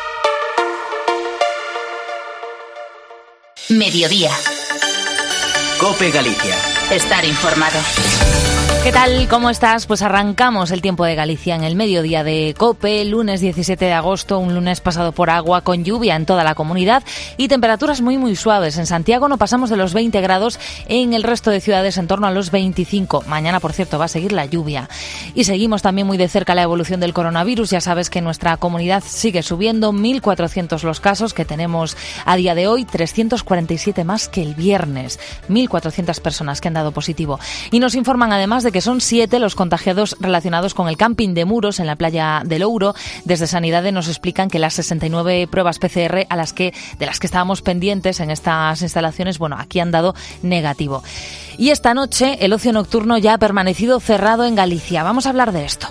Mediodía. COPE Galicia. Estar informado. ¿Qué tal? ¿Cómo estás? Pues arrancamos el tiempo de Galicia en el mediodía de COPE, lunes 17 de agosto, un lunes pasado por agua, con lluvia en toda la comunidad y temperaturas muy suaves. En Santiago no pasamos de los 20 grados, en el resto de ciudades en torno a los 25. Mañana, por cierto, va a seguir la lluvia. Y seguimos también muy de cerca la evolución del coronavirus. Ya sabes que nuestra comunidad sigue subiendo, 1.400 los casos que tenemos a día de hoy, 347 más que el viernes. 1.400 personas que han dado positivo. Y nos informan además de que son 7 los contagiados relacionados con el camping de Muros en la playa del Ouro. Desde Sanidad nos explican que las 69 pruebas PCR de las que estábamos pendientes en estas instalaciones, bueno, aquí han dado negativo. Y esta noche el ocio nocturno ya ha permanecido cerrado en Galicia. Vamos a hablar de esto.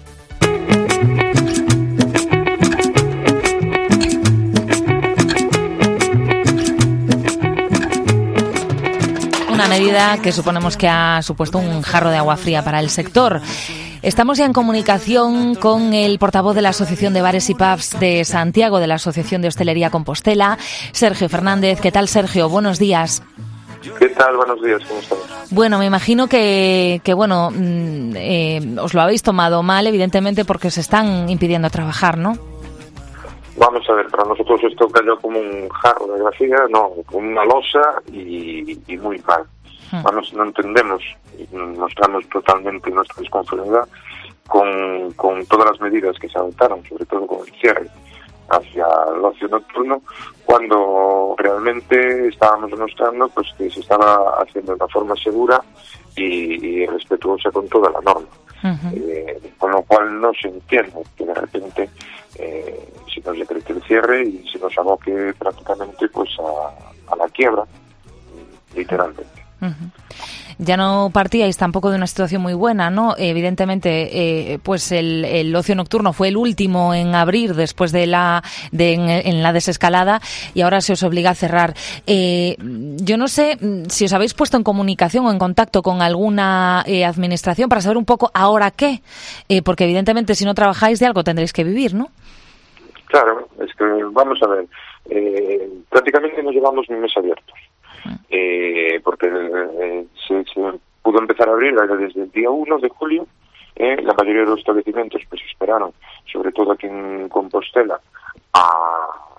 Una medida que suponemos que ha supuesto un jarro de agua fría para el sector. Estamos ya en comunicación con el portavoz de la Asociación de Bares y Pubs de Santiago, de la Asociación de Hostelería Compostela, Sergio Fernández. ¿Qué tal, Sergio? Buenos días. ¿Qué tal? Buenos días, ¿cómo estamos? Bueno, me imagino que os lo habéis tomado mal, evidentemente, porque os están impidiendo trabajar, ¿no? Vamos a ver, para nosotros esto cayó como un jarro de grafía, no, como una losa y muy mal. Vamos, no entendemos, mostramos totalmente nuestra desconformidad con todas las medidas que se adoptaron, sobre todo con el cierre hacia el ocio nocturno, cuando realmente estábamos demostrando pues que se estaba haciendo de una forma segura y respetuosa con toda la norma. Con lo cual no se entiende que de repente se nos decrete el cierre y se nos aboque prácticamente pues a la quiebra, literalmente. Ya no partíais tampoco de una situación muy buena, ¿no? Evidentemente, pues el ocio nocturno fue el último en abrir después en la desescalada y ahora se os obliga a cerrar. Yo no sé si os habéis puesto en comunicación o en contacto con alguna administración para saber un poco ahora qué, porque evidentemente si no trabajáis de algo tendréis que vivir, ¿no? Claro, es que vamos a ver, prácticamente no llevamos ni mes abiertos. Porque se pudo empezar a abrir desde el día 1 de julio. La mayoría de los establecimientos pues esperaron, sobre todo aquí en Compostela, a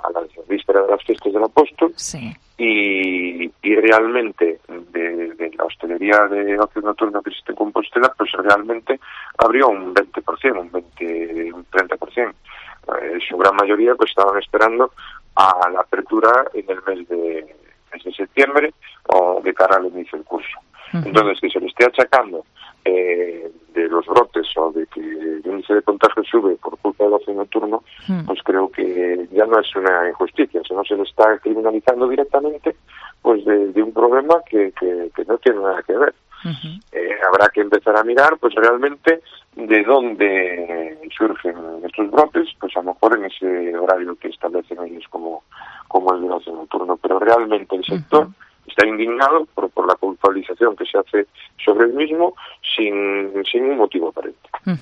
la víspera de las fiestas del Apóstol. Sí. Y realmente de la hostelería de ocio nocturno que existe en Compostela, pues realmente abrió un 20%, un 30%. Su gran mayoría pues estaban esperando a la apertura en el mes de septiembre o de cara al inicio del curso. Entonces, que se le esté achacando de los brotes o de que el índice de contagio sube por culpa del ocio nocturno, pues creo que ya no es una injusticia, sino se le está criminalizando directamente pues de un problema que no tiene nada que ver. Habrá que empezar a mirar pues realmente de dónde surgen estos brotes, pues a lo mejor en ese horario que establecen ellos como el de ocio nocturno, pero realmente el sector está indignado por la culpabilización que se hace sobre el mismo sin un motivo aparente.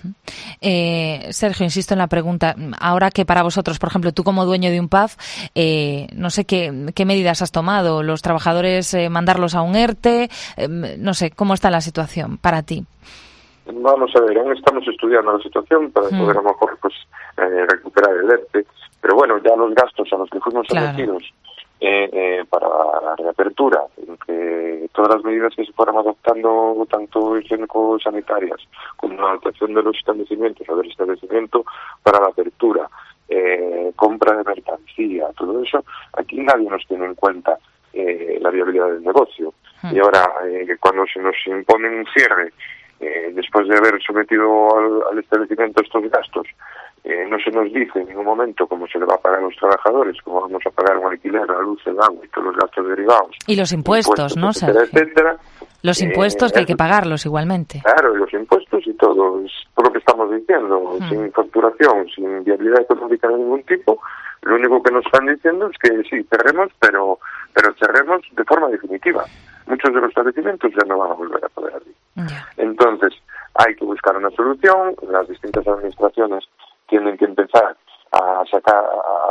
Sergio, insisto en la pregunta. Ahora que para vosotros, por ejemplo, tú como dueño de un pub, no sé qué medidas has tomado. ¿Los trabajadores mandarlos a un ERTE? No sé, ¿cómo está la situación para ti? Vamos a ver, aún estamos estudiando la situación para poder a lo mejor pues recuperar el ERTE, pero bueno, ya los gastos a los que fuimos sometidos para la reapertura, entre todas las medidas que se fueron adoptando, tanto higiénico-sanitarias como la adaptación de los establecimientos o del establecimiento para la apertura, compra de mercancía, todo eso, aquí nadie nos tiene en cuenta la viabilidad del negocio. Y ahora, cuando se nos impone un cierre, después de haber sometido al establecimiento estos gastos, no se nos dice en ningún momento cómo se le va a pagar a los trabajadores, cómo vamos a pagar un alquiler, la luz, el agua y todos los gastos derivados. Y los impuestos, ¿no? Etcétera. Los impuestos que hay que pagarlos igualmente. Claro, y los impuestos y todo, es por lo que estamos diciendo, sin facturación, sin viabilidad económica de ningún tipo, lo único que nos están diciendo es que sí, cerremos, pero cerremos de forma definitiva. Muchos de los establecimientos ya no van a volver a poder abrir. Entonces, hay que buscar una solución, las distintas administraciones tienen que empezar a sacar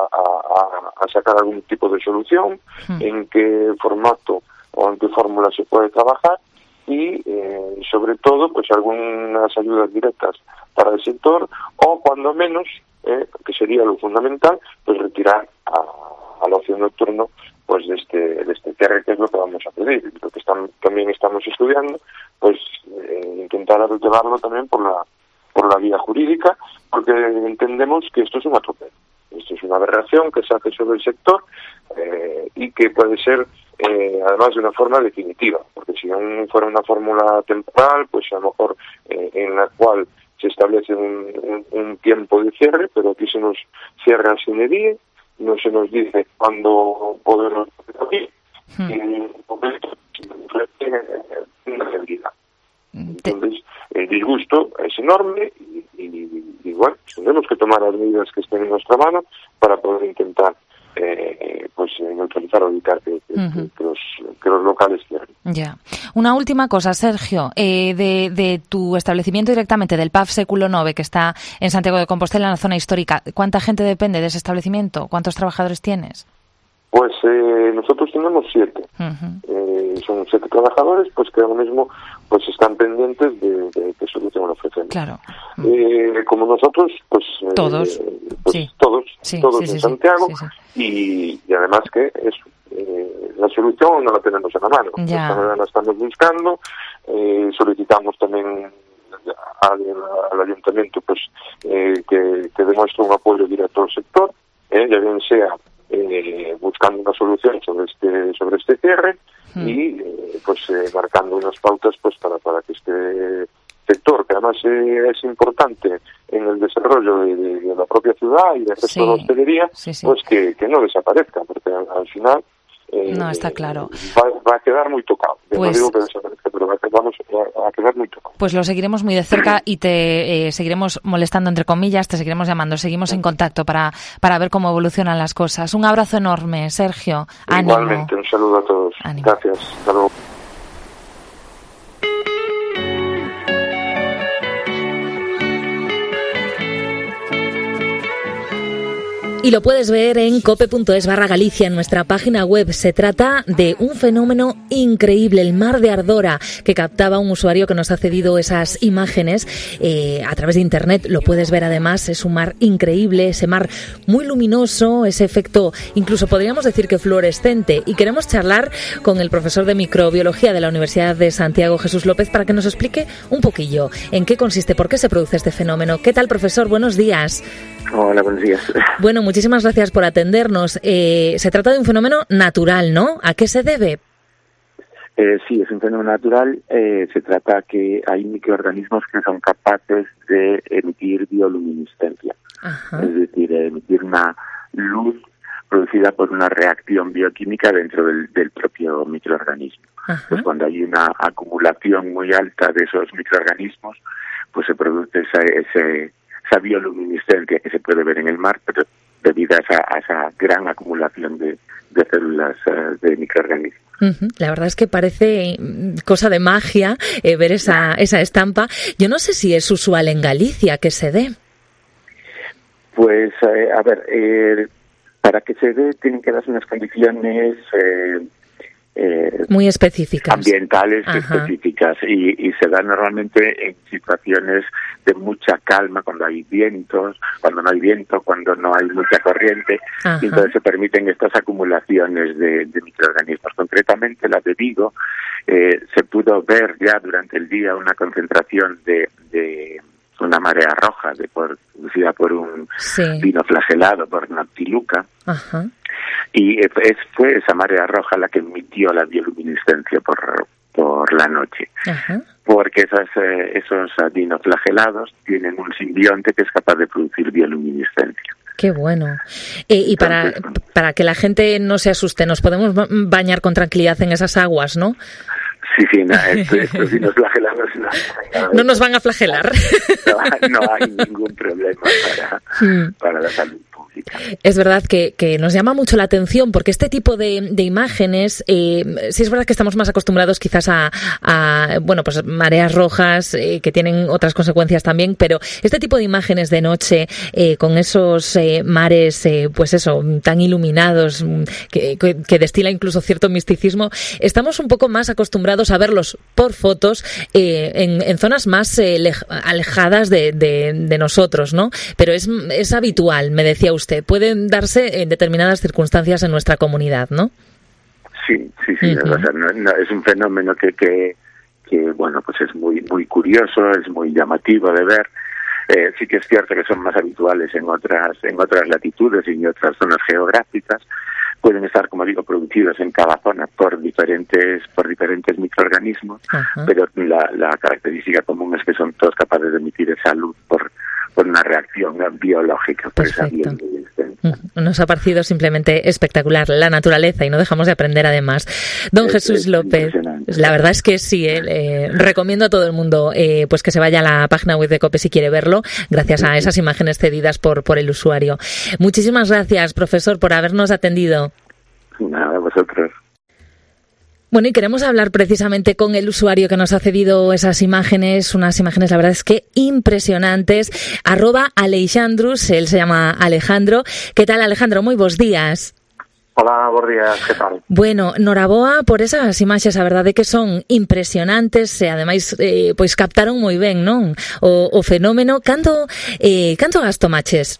algún tipo de solución, en qué formato o en qué fórmula se puede trabajar y sobre todo pues algunas ayudas directas para el sector o cuando menos, que sería lo fundamental, pues retirar al ocio nocturno pues de este cierre, que es lo que vamos a pedir. Lo que también estamos estudiando, pues intentar llevarlo también por la vía jurídica, porque entendemos que esto es un atropello. Esto es una aberración que se hace sobre el sector y que puede ser además de una forma definitiva, porque si aún fuera una fórmula temporal, pues a lo mejor en la cual se establece un tiempo de cierre, pero aquí se nos cierra sin edie, no se nos dice cuándo podemos abrir y en un momento se refleja una realidad. Entonces, el disgusto es enorme y bueno, tenemos que tomar las medidas que estén en nuestra mano para poder intentar neutralizar o evitar que los locales cierren. Ya. Una última cosa, Sergio, de tu establecimiento directamente, del pub Século 9, que está en Santiago de Compostela, en la zona histórica, ¿cuánta gente depende de ese establecimiento? ¿Cuántos trabajadores tienes? Pues nosotros tenemos 7. Son 7 trabajadores, pues que ahora mismo pues están pendientes de qué solución ofrecemos. Claro. Como nosotros, pues todos, todos en Santiago, y además que la solución no la tenemos en la mano. La estamos buscando, solicitamos también al ayuntamiento pues que demuestre un apoyo directo al sector, ya bien sea buscando una solución sobre este cierre y marcando unas pautas pues para que este sector, que además es importante en el desarrollo de la propia ciudad y del resto de la hostelería, pues que no desaparezca, porque al final no, está claro. Va a quedar muy tocado. No digo que desaparezca, pero vamos a quedar muy tocado. Pues lo seguiremos muy de cerca y te seguiremos molestando, entre comillas, te seguiremos llamando, seguimos en contacto para ver cómo evolucionan las cosas. Un abrazo enorme, Sergio. Ánimo. Igualmente, un saludo a todos. Ánimo. Gracias. Hasta luego. Y lo puedes ver en cope.es/Galicia, en nuestra página web. Se trata de un fenómeno increíble, el mar de Ardora, que captaba un usuario que nos ha cedido esas imágenes a través de internet. Lo puedes ver además, es un mar increíble, ese mar muy luminoso, ese efecto incluso podríamos decir que fluorescente. Y queremos charlar con el profesor de microbiología de la Universidad de Santiago, Jesús López, para que nos explique un poquillo en qué consiste, por qué se produce este fenómeno. ¿Qué tal, profesor? Buenos días. Hola, buenos días. Bueno, muchísimas gracias por atendernos. Se trata de un fenómeno natural, ¿no? ¿A qué se debe? Sí, es un fenómeno natural. Se trata que hay microorganismos que son capaces de emitir bioluminiscencia. Ajá. Es decir, emitir una luz producida por una reacción bioquímica dentro del propio microorganismo. Ajá. Pues cuando hay una acumulación muy alta de esos microorganismos, pues se produce esa bioluminiscencia que se puede ver en el mar, pero debido a esa gran acumulación de células de microorganismos. La verdad es que parece cosa de magia ver esa estampa. Yo no sé si es usual en Galicia que se dé. Pues, a ver, para que se dé tienen que darse unas condiciones muy específicas, ambientales. Ajá. Específicas, y se da normalmente en situaciones de mucha calma, cuando hay vientos, cuando no hay viento, cuando no hay mucha corriente. Ajá. Y entonces se permiten estas acumulaciones de microorganismos. Concretamente la de Vigo, se pudo ver ya durante el día una concentración de una marea roja producida por un vino flagelado, por Noctiluca. Ajá. Y fue esa marea roja la que emitió la bioluminiscencia por la noche. Ajá. Porque esos dinoflagelados tienen un simbionte que es capaz de producir bioluminiscencia. Qué bueno. Y para que la gente no se asuste, nos podemos bañar con tranquilidad en esas aguas, ¿no? Sí, estos dinoflagelados no nos van a flagelar. No hay ningún problema para la salud pública. Es verdad que nos llama mucho la atención porque este tipo de imágenes, sí es verdad que estamos más acostumbrados quizás a pues mareas rojas que tienen otras consecuencias también, pero este tipo de imágenes de noche con esos mares, pues eso, tan iluminados, que destila incluso cierto misticismo, estamos un poco más acostumbrados a verlos por fotos en zonas más alejadas de nosotros, ¿no? Pero es habitual, me decía usted, pueden darse en determinadas circunstancias en nuestra comunidad, ¿no? Sí. Uh-huh. O sea, no, es un fenómeno que bueno, pues es muy curioso, es muy llamativo de ver. Sí que es cierto que son más habituales en otras latitudes y en otras zonas geográficas. Pueden estar, como digo, producidos en cada zona por diferentes microorganismos. Ajá. Pero la característica común es que son todos capaces de emitir esa luz por una reacción biológica. Por esa bioluminiscencia. Nos ha parecido simplemente espectacular la naturaleza y no dejamos de aprender además. Don Jesús López, la verdad es que sí, recomiendo a todo el mundo pues que se vaya a la página web de COPE si quiere verlo, gracias a esas imágenes cedidas por el usuario. Muchísimas gracias, profesor, por habernos atendido. Nada, vosotros. Bueno, y queremos hablar precisamente con el usuario que nos ha cedido esas imágenes, unas imágenes, la verdad es que impresionantes. @Aleixandrus, él se llama Alejandro. ¿Qué tal, Alejandro? Muy buenos días. Hola, buenos días, que tal? Bueno, noraboa por esas imaxes, a verdade que son impresionantes e ademais pois captaron moi ben, non? O fenómeno. Canto gastomaches?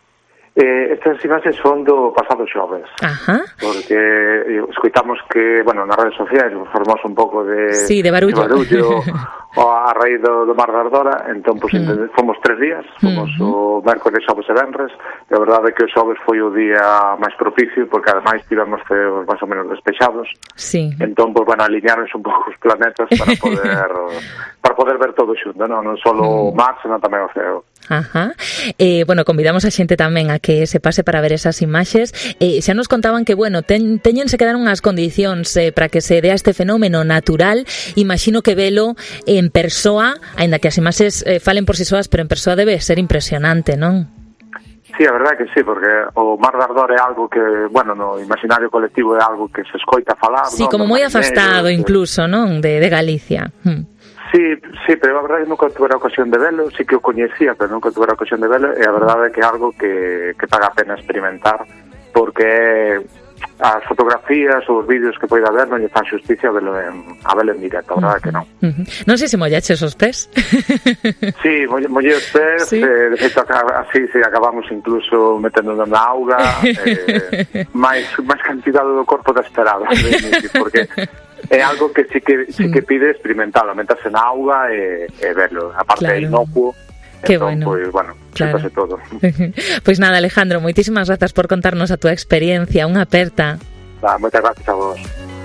Estas imaxes son do pasado xoves. Ajá. Porque escoitamos que, bueno, nas redes sociais formamos un pouco de barullo a raíz do Mar de Ardora. Entón, pues, fomos 3 días, fomos o mércoles, xoves e venres, e a verdade é que o xoves foi o día máis propicio, porque ademais tivemos máis ou menos despexados. Sí. Entón, pues, bueno, aliñaronse un pouco os planetas para poder ver todo xunto, non só o mar, senón tamén o ceo. Ajá. Bueno, convidamos a xente tamén a que se pase para ver esas imaxes. Xa nos contaban que, bueno, teñense que dar unhas condicións para que se dea este fenómeno natural. Imagino que velo en persoa, aínda que as imaxes falen por si soas, pero en persoa debe ser impresionante, non? Sí, a verdade é que sí, porque o Mar de Ardor é algo que, bueno, no imaginario colectivo é algo que se escoita falar. Sí, como moi afastado incluso, non? De Galicia. Sí, pero a verdade nunca tuve a ocasión de velo, sí que o coñecía, pero nunca tuve a ocasión de velo, e a verdade é que é algo que paga a pena experimentar, porque as fotografías ou os vídeos que poida ver non lle fan xusticia a velo en directo, a verdade que non. Non sei se mollaches os pés. Sí, mollei os pés, sí. De feito así acabamos incluso metendo na auga, máis cantidade do corpo da esperada, porque é algo que sí que pide experimentalo, meterse na auga e verlo, aparte claro. É inocuo. Qué entón, bueno. Claro. Todo. Pues nada, Alejandro, moitísimas grazas por contarnos a túa experiencia, unha aperta. Moitas gracias a vos.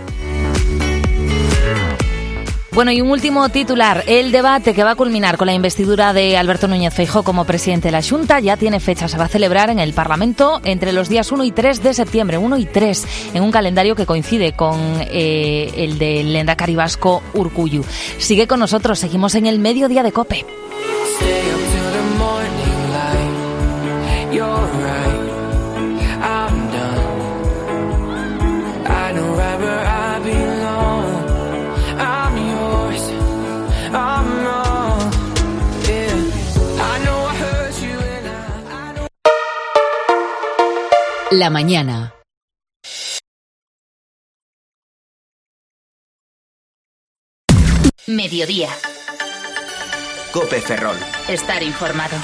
Bueno, y un último titular. El debate que va a culminar con la investidura de Alberto Núñez Feijóo como presidente de la Xunta ya tiene fecha. Se va a celebrar en el Parlamento entre los días 1 y 3 de septiembre, 1 y 3, en un calendario que coincide con el del lehendakari vasco Urkullu. Sigue con nosotros, seguimos en el Mediodía de COPE. La mañana. Mediodía. COPE Ferrol. Estar informado.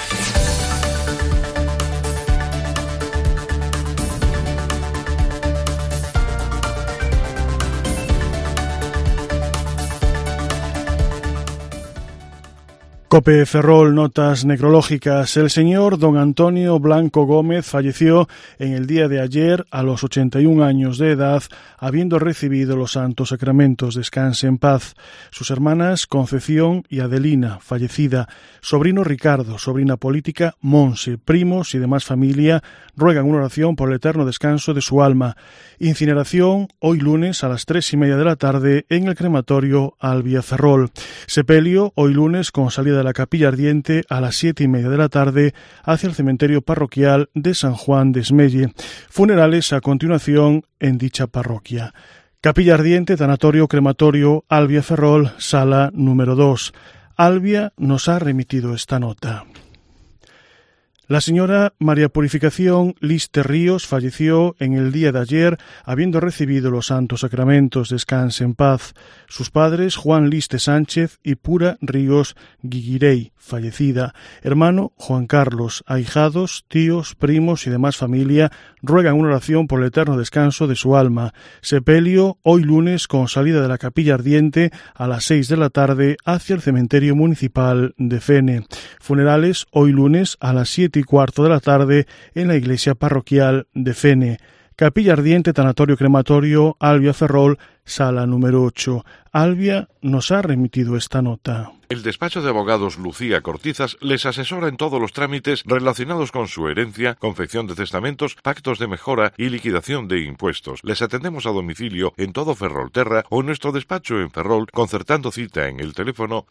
COPE Ferrol, notas necrológicas. El señor don Antonio Blanco Gómez falleció en el día de ayer a los 81 años de edad, habiendo recibido los santos sacramentos. Descanse en paz. Sus hermanas Concepción y Adelina, fallecida, sobrino Ricardo, sobrina política Monse, primos y demás familia ruegan una oración por el eterno descanso de su alma. Incineración hoy lunes a las 3:30 de la tarde en el crematorio Albia Ferrol. Sepelio hoy lunes con salida de la capilla ardiente a las 7:30 de la tarde hacia el cementerio parroquial de San Juan de Esmelle. Funerales a continuación en dicha parroquia. Capilla ardiente, tanatorio, crematorio, Albia Ferrol, sala número 2. Albia nos ha remitido esta nota. La señora María Purificación Liste Ríos falleció en el día de ayer, habiendo recibido los santos sacramentos. Descanse en paz. Sus padres, Juan Liste Sánchez y Pura Ríos Guiguirey, fallecida. Hermano Juan Carlos, ahijados, tíos, primos y demás familia ruegan una oración por el eterno descanso de su alma. Sepelio hoy lunes con salida de la capilla ardiente a las 6 de la tarde hacia el cementerio municipal de Fene. Funerales hoy lunes a las 7:15 de la tarde en la iglesia parroquial de Fene. Capilla ardiente, tanatorio, crematorio, Albia Ferrol, sala número 8. Albia nos ha remitido esta nota. El despacho de abogados Lucía Cortizas les asesora en todos los trámites relacionados con su herencia, confección de testamentos, pactos de mejora y liquidación de impuestos. Les atendemos a domicilio en todo Ferrolterra o en nuestro despacho en Ferrol, concertando cita en el teléfono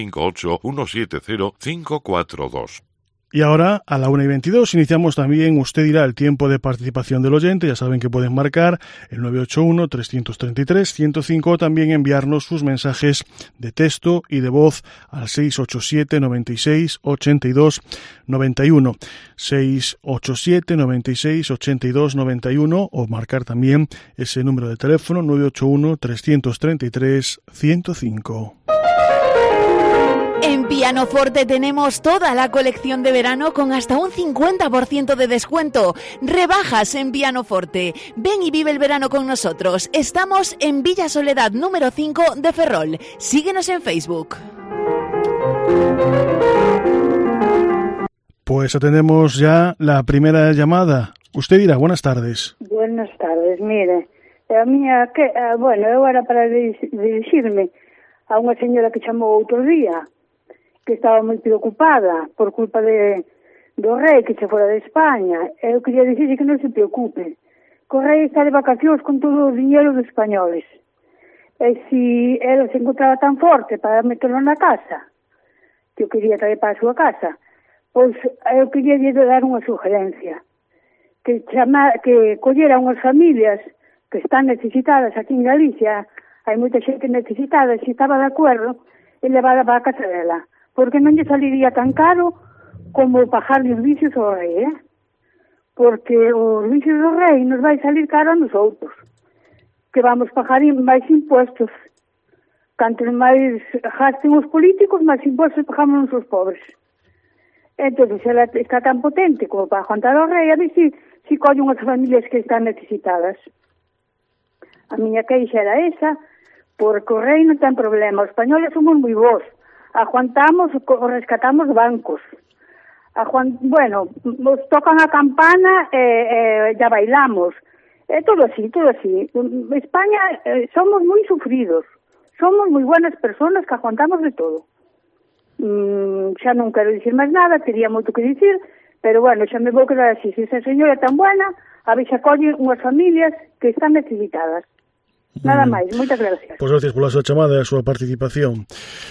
658-170-542. Y ahora, a la 1:22, iniciamos también Usted dirá el tiempo de participación del oyente. Ya saben que pueden marcar el 981-333-105 o también enviarnos sus mensajes de texto y de voz al 687 96 82 91. 687 96 82 91 o marcar también ese número de teléfono 981-333-105. En Pianoforte tenemos toda la colección de verano con hasta un 50% de descuento. Rebajas en Pianoforte. Ven y vive el verano con nosotros. Estamos en Villa Soledad número 5 de Ferrol. Síguenos en Facebook. Pues atendemos ya la primera llamada. Usted dirá, buenas tardes. Buenas tardes, mire. A miña, eu era para dirixirme a unha señora que chamou outro día, que estaba moi preocupada por culpa do rei que se fora de España. Eu queria dicirle que non se preocupe, que o rei está de vacacións con todo o diñeiro dos españoles. E se ela se encontraba tan forte para meterlo na casa, que eu quería traer para a súa casa, pois eu queria dar unha sugerencia, que collera unhas familias que están necesitadas aquí en Galicia, hai moita xente necesitada, se estaba de acuerdo e levar a casa dela, porque non lle saliría tan caro como pagarle os vicios ao rei, porque os vicios do rei nos vai salir caro a nosotros, que vamos pagar máis impuestos. Canto máis gasten os políticos, máis impuestos pagamos os pobres. Entón, ela está tan potente como para aguantar ao rei, a ver si colle unhas familias que están necesitadas. A miña queixa era esa, porque o rei non ten problema. Os españoles somos moi bons. Aguantamos, rescatamos bancos. Bueno, nos tocan a campana e ya bailamos. Todo así, todo así. España somos moi sufridos. Somos moi buenas personas que aguantamos de todo. Xa non quero dicir máis nada, tería moito que dicir, pero bueno, xa me vou quedar así. Se esa señora é tan buena, a ver se acolle unhas familias que están necesitadas. Nada máis, moitas gracias. Pois gracias pola súa chamada e a súa participación.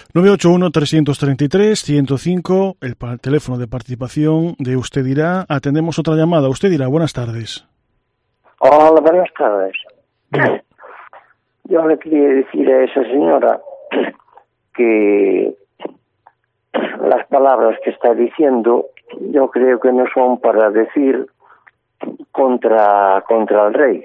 981-333-105, el teléfono de participación de Usted Dirá. Atendemos outra llamada. Usted Dirá, buenas tardes. Hola, buenas tardes. Yo le quería decir a esa señora que las palabras que está diciendo yo creo que no son para decir contra el rey,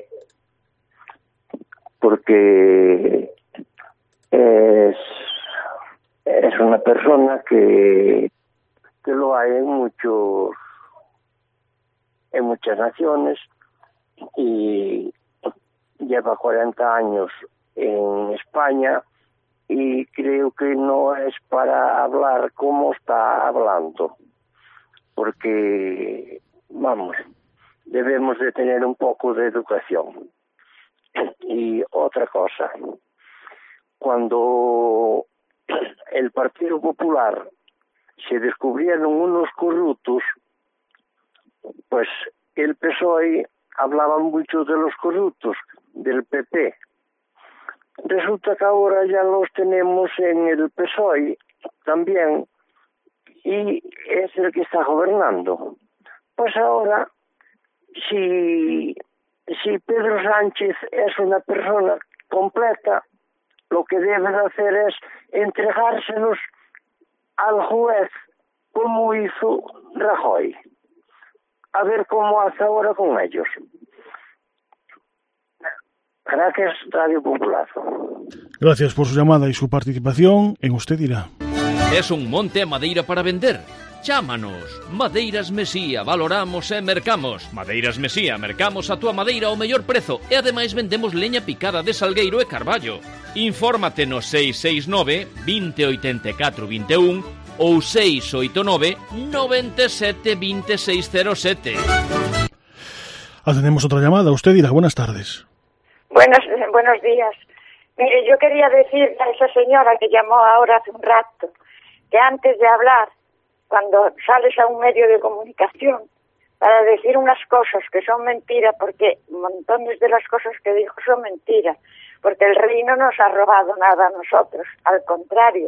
porque es una persona que lo hay en muchas naciones y lleva 40 años en España y creo que no es para hablar como está hablando, porque, vamos, debemos de tener un poco de educación. Y otra cosa, cuando el Partido Popular se descubrieron unos corruptos, pues el PSOE hablaba mucho de los corruptos, del PP. Resulta que ahora ya los tenemos en el PSOE también y es el que está gobernando. Pues ahora, si Pedro Sánchez es una persona completa, lo que debe de hacer es entregárselos al juez como hizo Rajoy. A ver cómo hace ahora con ellos. Gracias, Radio Popular. Gracias por su llamada y su participación en Usted Dirá. Es un monte a madeira para vender? Chámanos. Madeiras Mesía, valoramos e mercamos. Madeiras Mesía, mercamos a túa madeira ao mellor prezo e ademais vendemos leña picada de salgueiro e carballo. Infórmate no 669 2084 21 ou 689 97 2607. Atendemos otra llamada. Usted Dirá, buenas tardes. Buenos días. Mire, yo quería decir a esa señora que llamó ahora hace un rato, que antes de hablar, cuando sales a un medio de comunicación para decir unas cosas que son mentiras, porque montones de las cosas que dijo son mentiras, porque el rey no nos ha robado nada a nosotros, al contrario,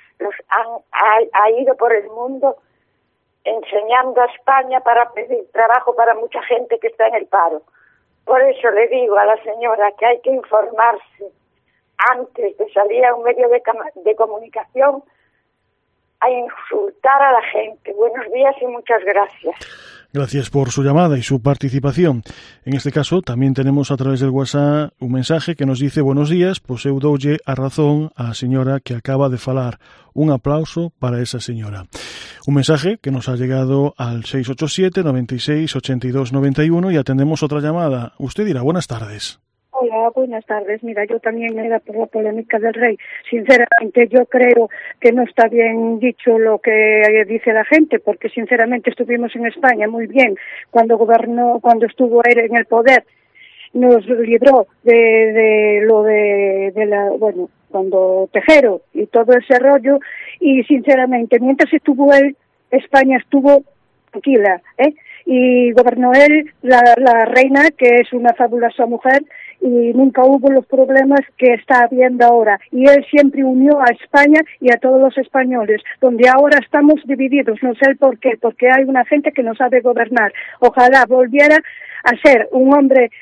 ha ido por el mundo enseñando a España para pedir trabajo para mucha gente que está en el paro. Por eso le digo a la señora que hay que informarse antes de salir a un medio de comunicación a insultar a la gente. Buenos días y muchas gracias. Gracias por su llamada y su participación. En este caso, también tenemos a través del WhatsApp un mensaje que nos dice: buenos días, pois eu doulle a razón á señora que acaba de falar. Un aplauso para esa señora. Un mensaje que nos ha llegado al 687 96 82 91 y atendemos otra llamada. Usted dirá, buenas tardes. Hola, buenas tardes. Mira, yo también era por la polémica del rey. Sinceramente, yo creo que no está bien dicho lo que dice la gente, porque sinceramente estuvimos en España muy bien cuando estuvo él en el poder. Nos libró de lo de la, bueno, cuando Tejero y todo ese rollo, y sinceramente, mientras estuvo él, España estuvo tranquila, y gobernó él, la reina, que es una fabulosa mujer, y nunca hubo los problemas que está habiendo ahora. Y él siempre unió a España y a todos los españoles, donde ahora estamos divididos, no sé el por qué, porque hay una gente que no sabe gobernar. Ojalá volviera a ser un hombre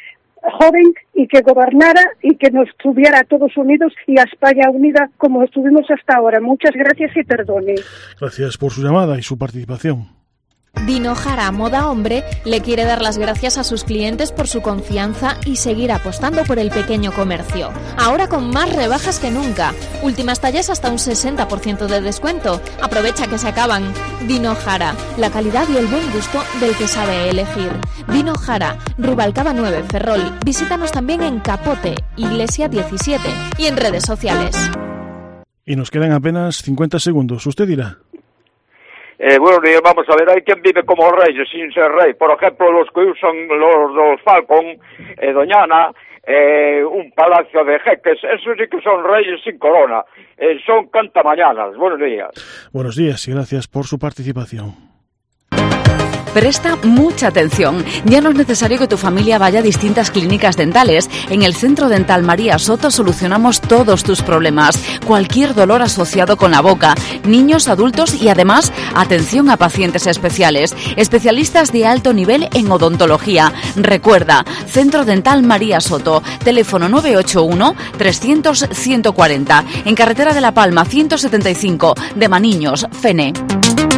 joven y que gobernara y que nos tuviera a todos unidos y a España unida como estuvimos hasta ahora. Muchas gracias y perdone. Gracias por su llamada y su participación. Dino Jara Moda Hombre le quiere dar las gracias a sus clientes por su confianza y seguir apostando por el pequeño comercio. Ahora con más rebajas que nunca. Últimas tallas hasta un 60% de descuento. Aprovecha que se acaban. Dino Jara, la calidad y el buen gusto del que sabe elegir. Dino Jara, Rubalcaba 9, Ferrol. Visítanos también en Capote, Iglesia 17 y en redes sociales. Y nos quedan apenas 50 segundos. Usted dirá. Buenos días, vamos a ver, hay quien vive como reyes sin ser rey. Por ejemplo, los que usan los Falcon, Doñana, un palacio de jeques, esos sí que son reyes sin corona. Son cantamañanas. Buenos días. Buenos días y gracias por su participación. Presta mucha atención. Ya no es necesario que tu familia vaya a distintas clínicas dentales. En el Centro Dental María Soto solucionamos todos tus problemas. Cualquier dolor asociado con la boca. Niños, adultos y además atención a pacientes especiales. Especialistas de alto nivel en odontología. Recuerda, Centro Dental María Soto. Teléfono 981-300-140. En Carretera de la Palma 175 de Maniños, Fene.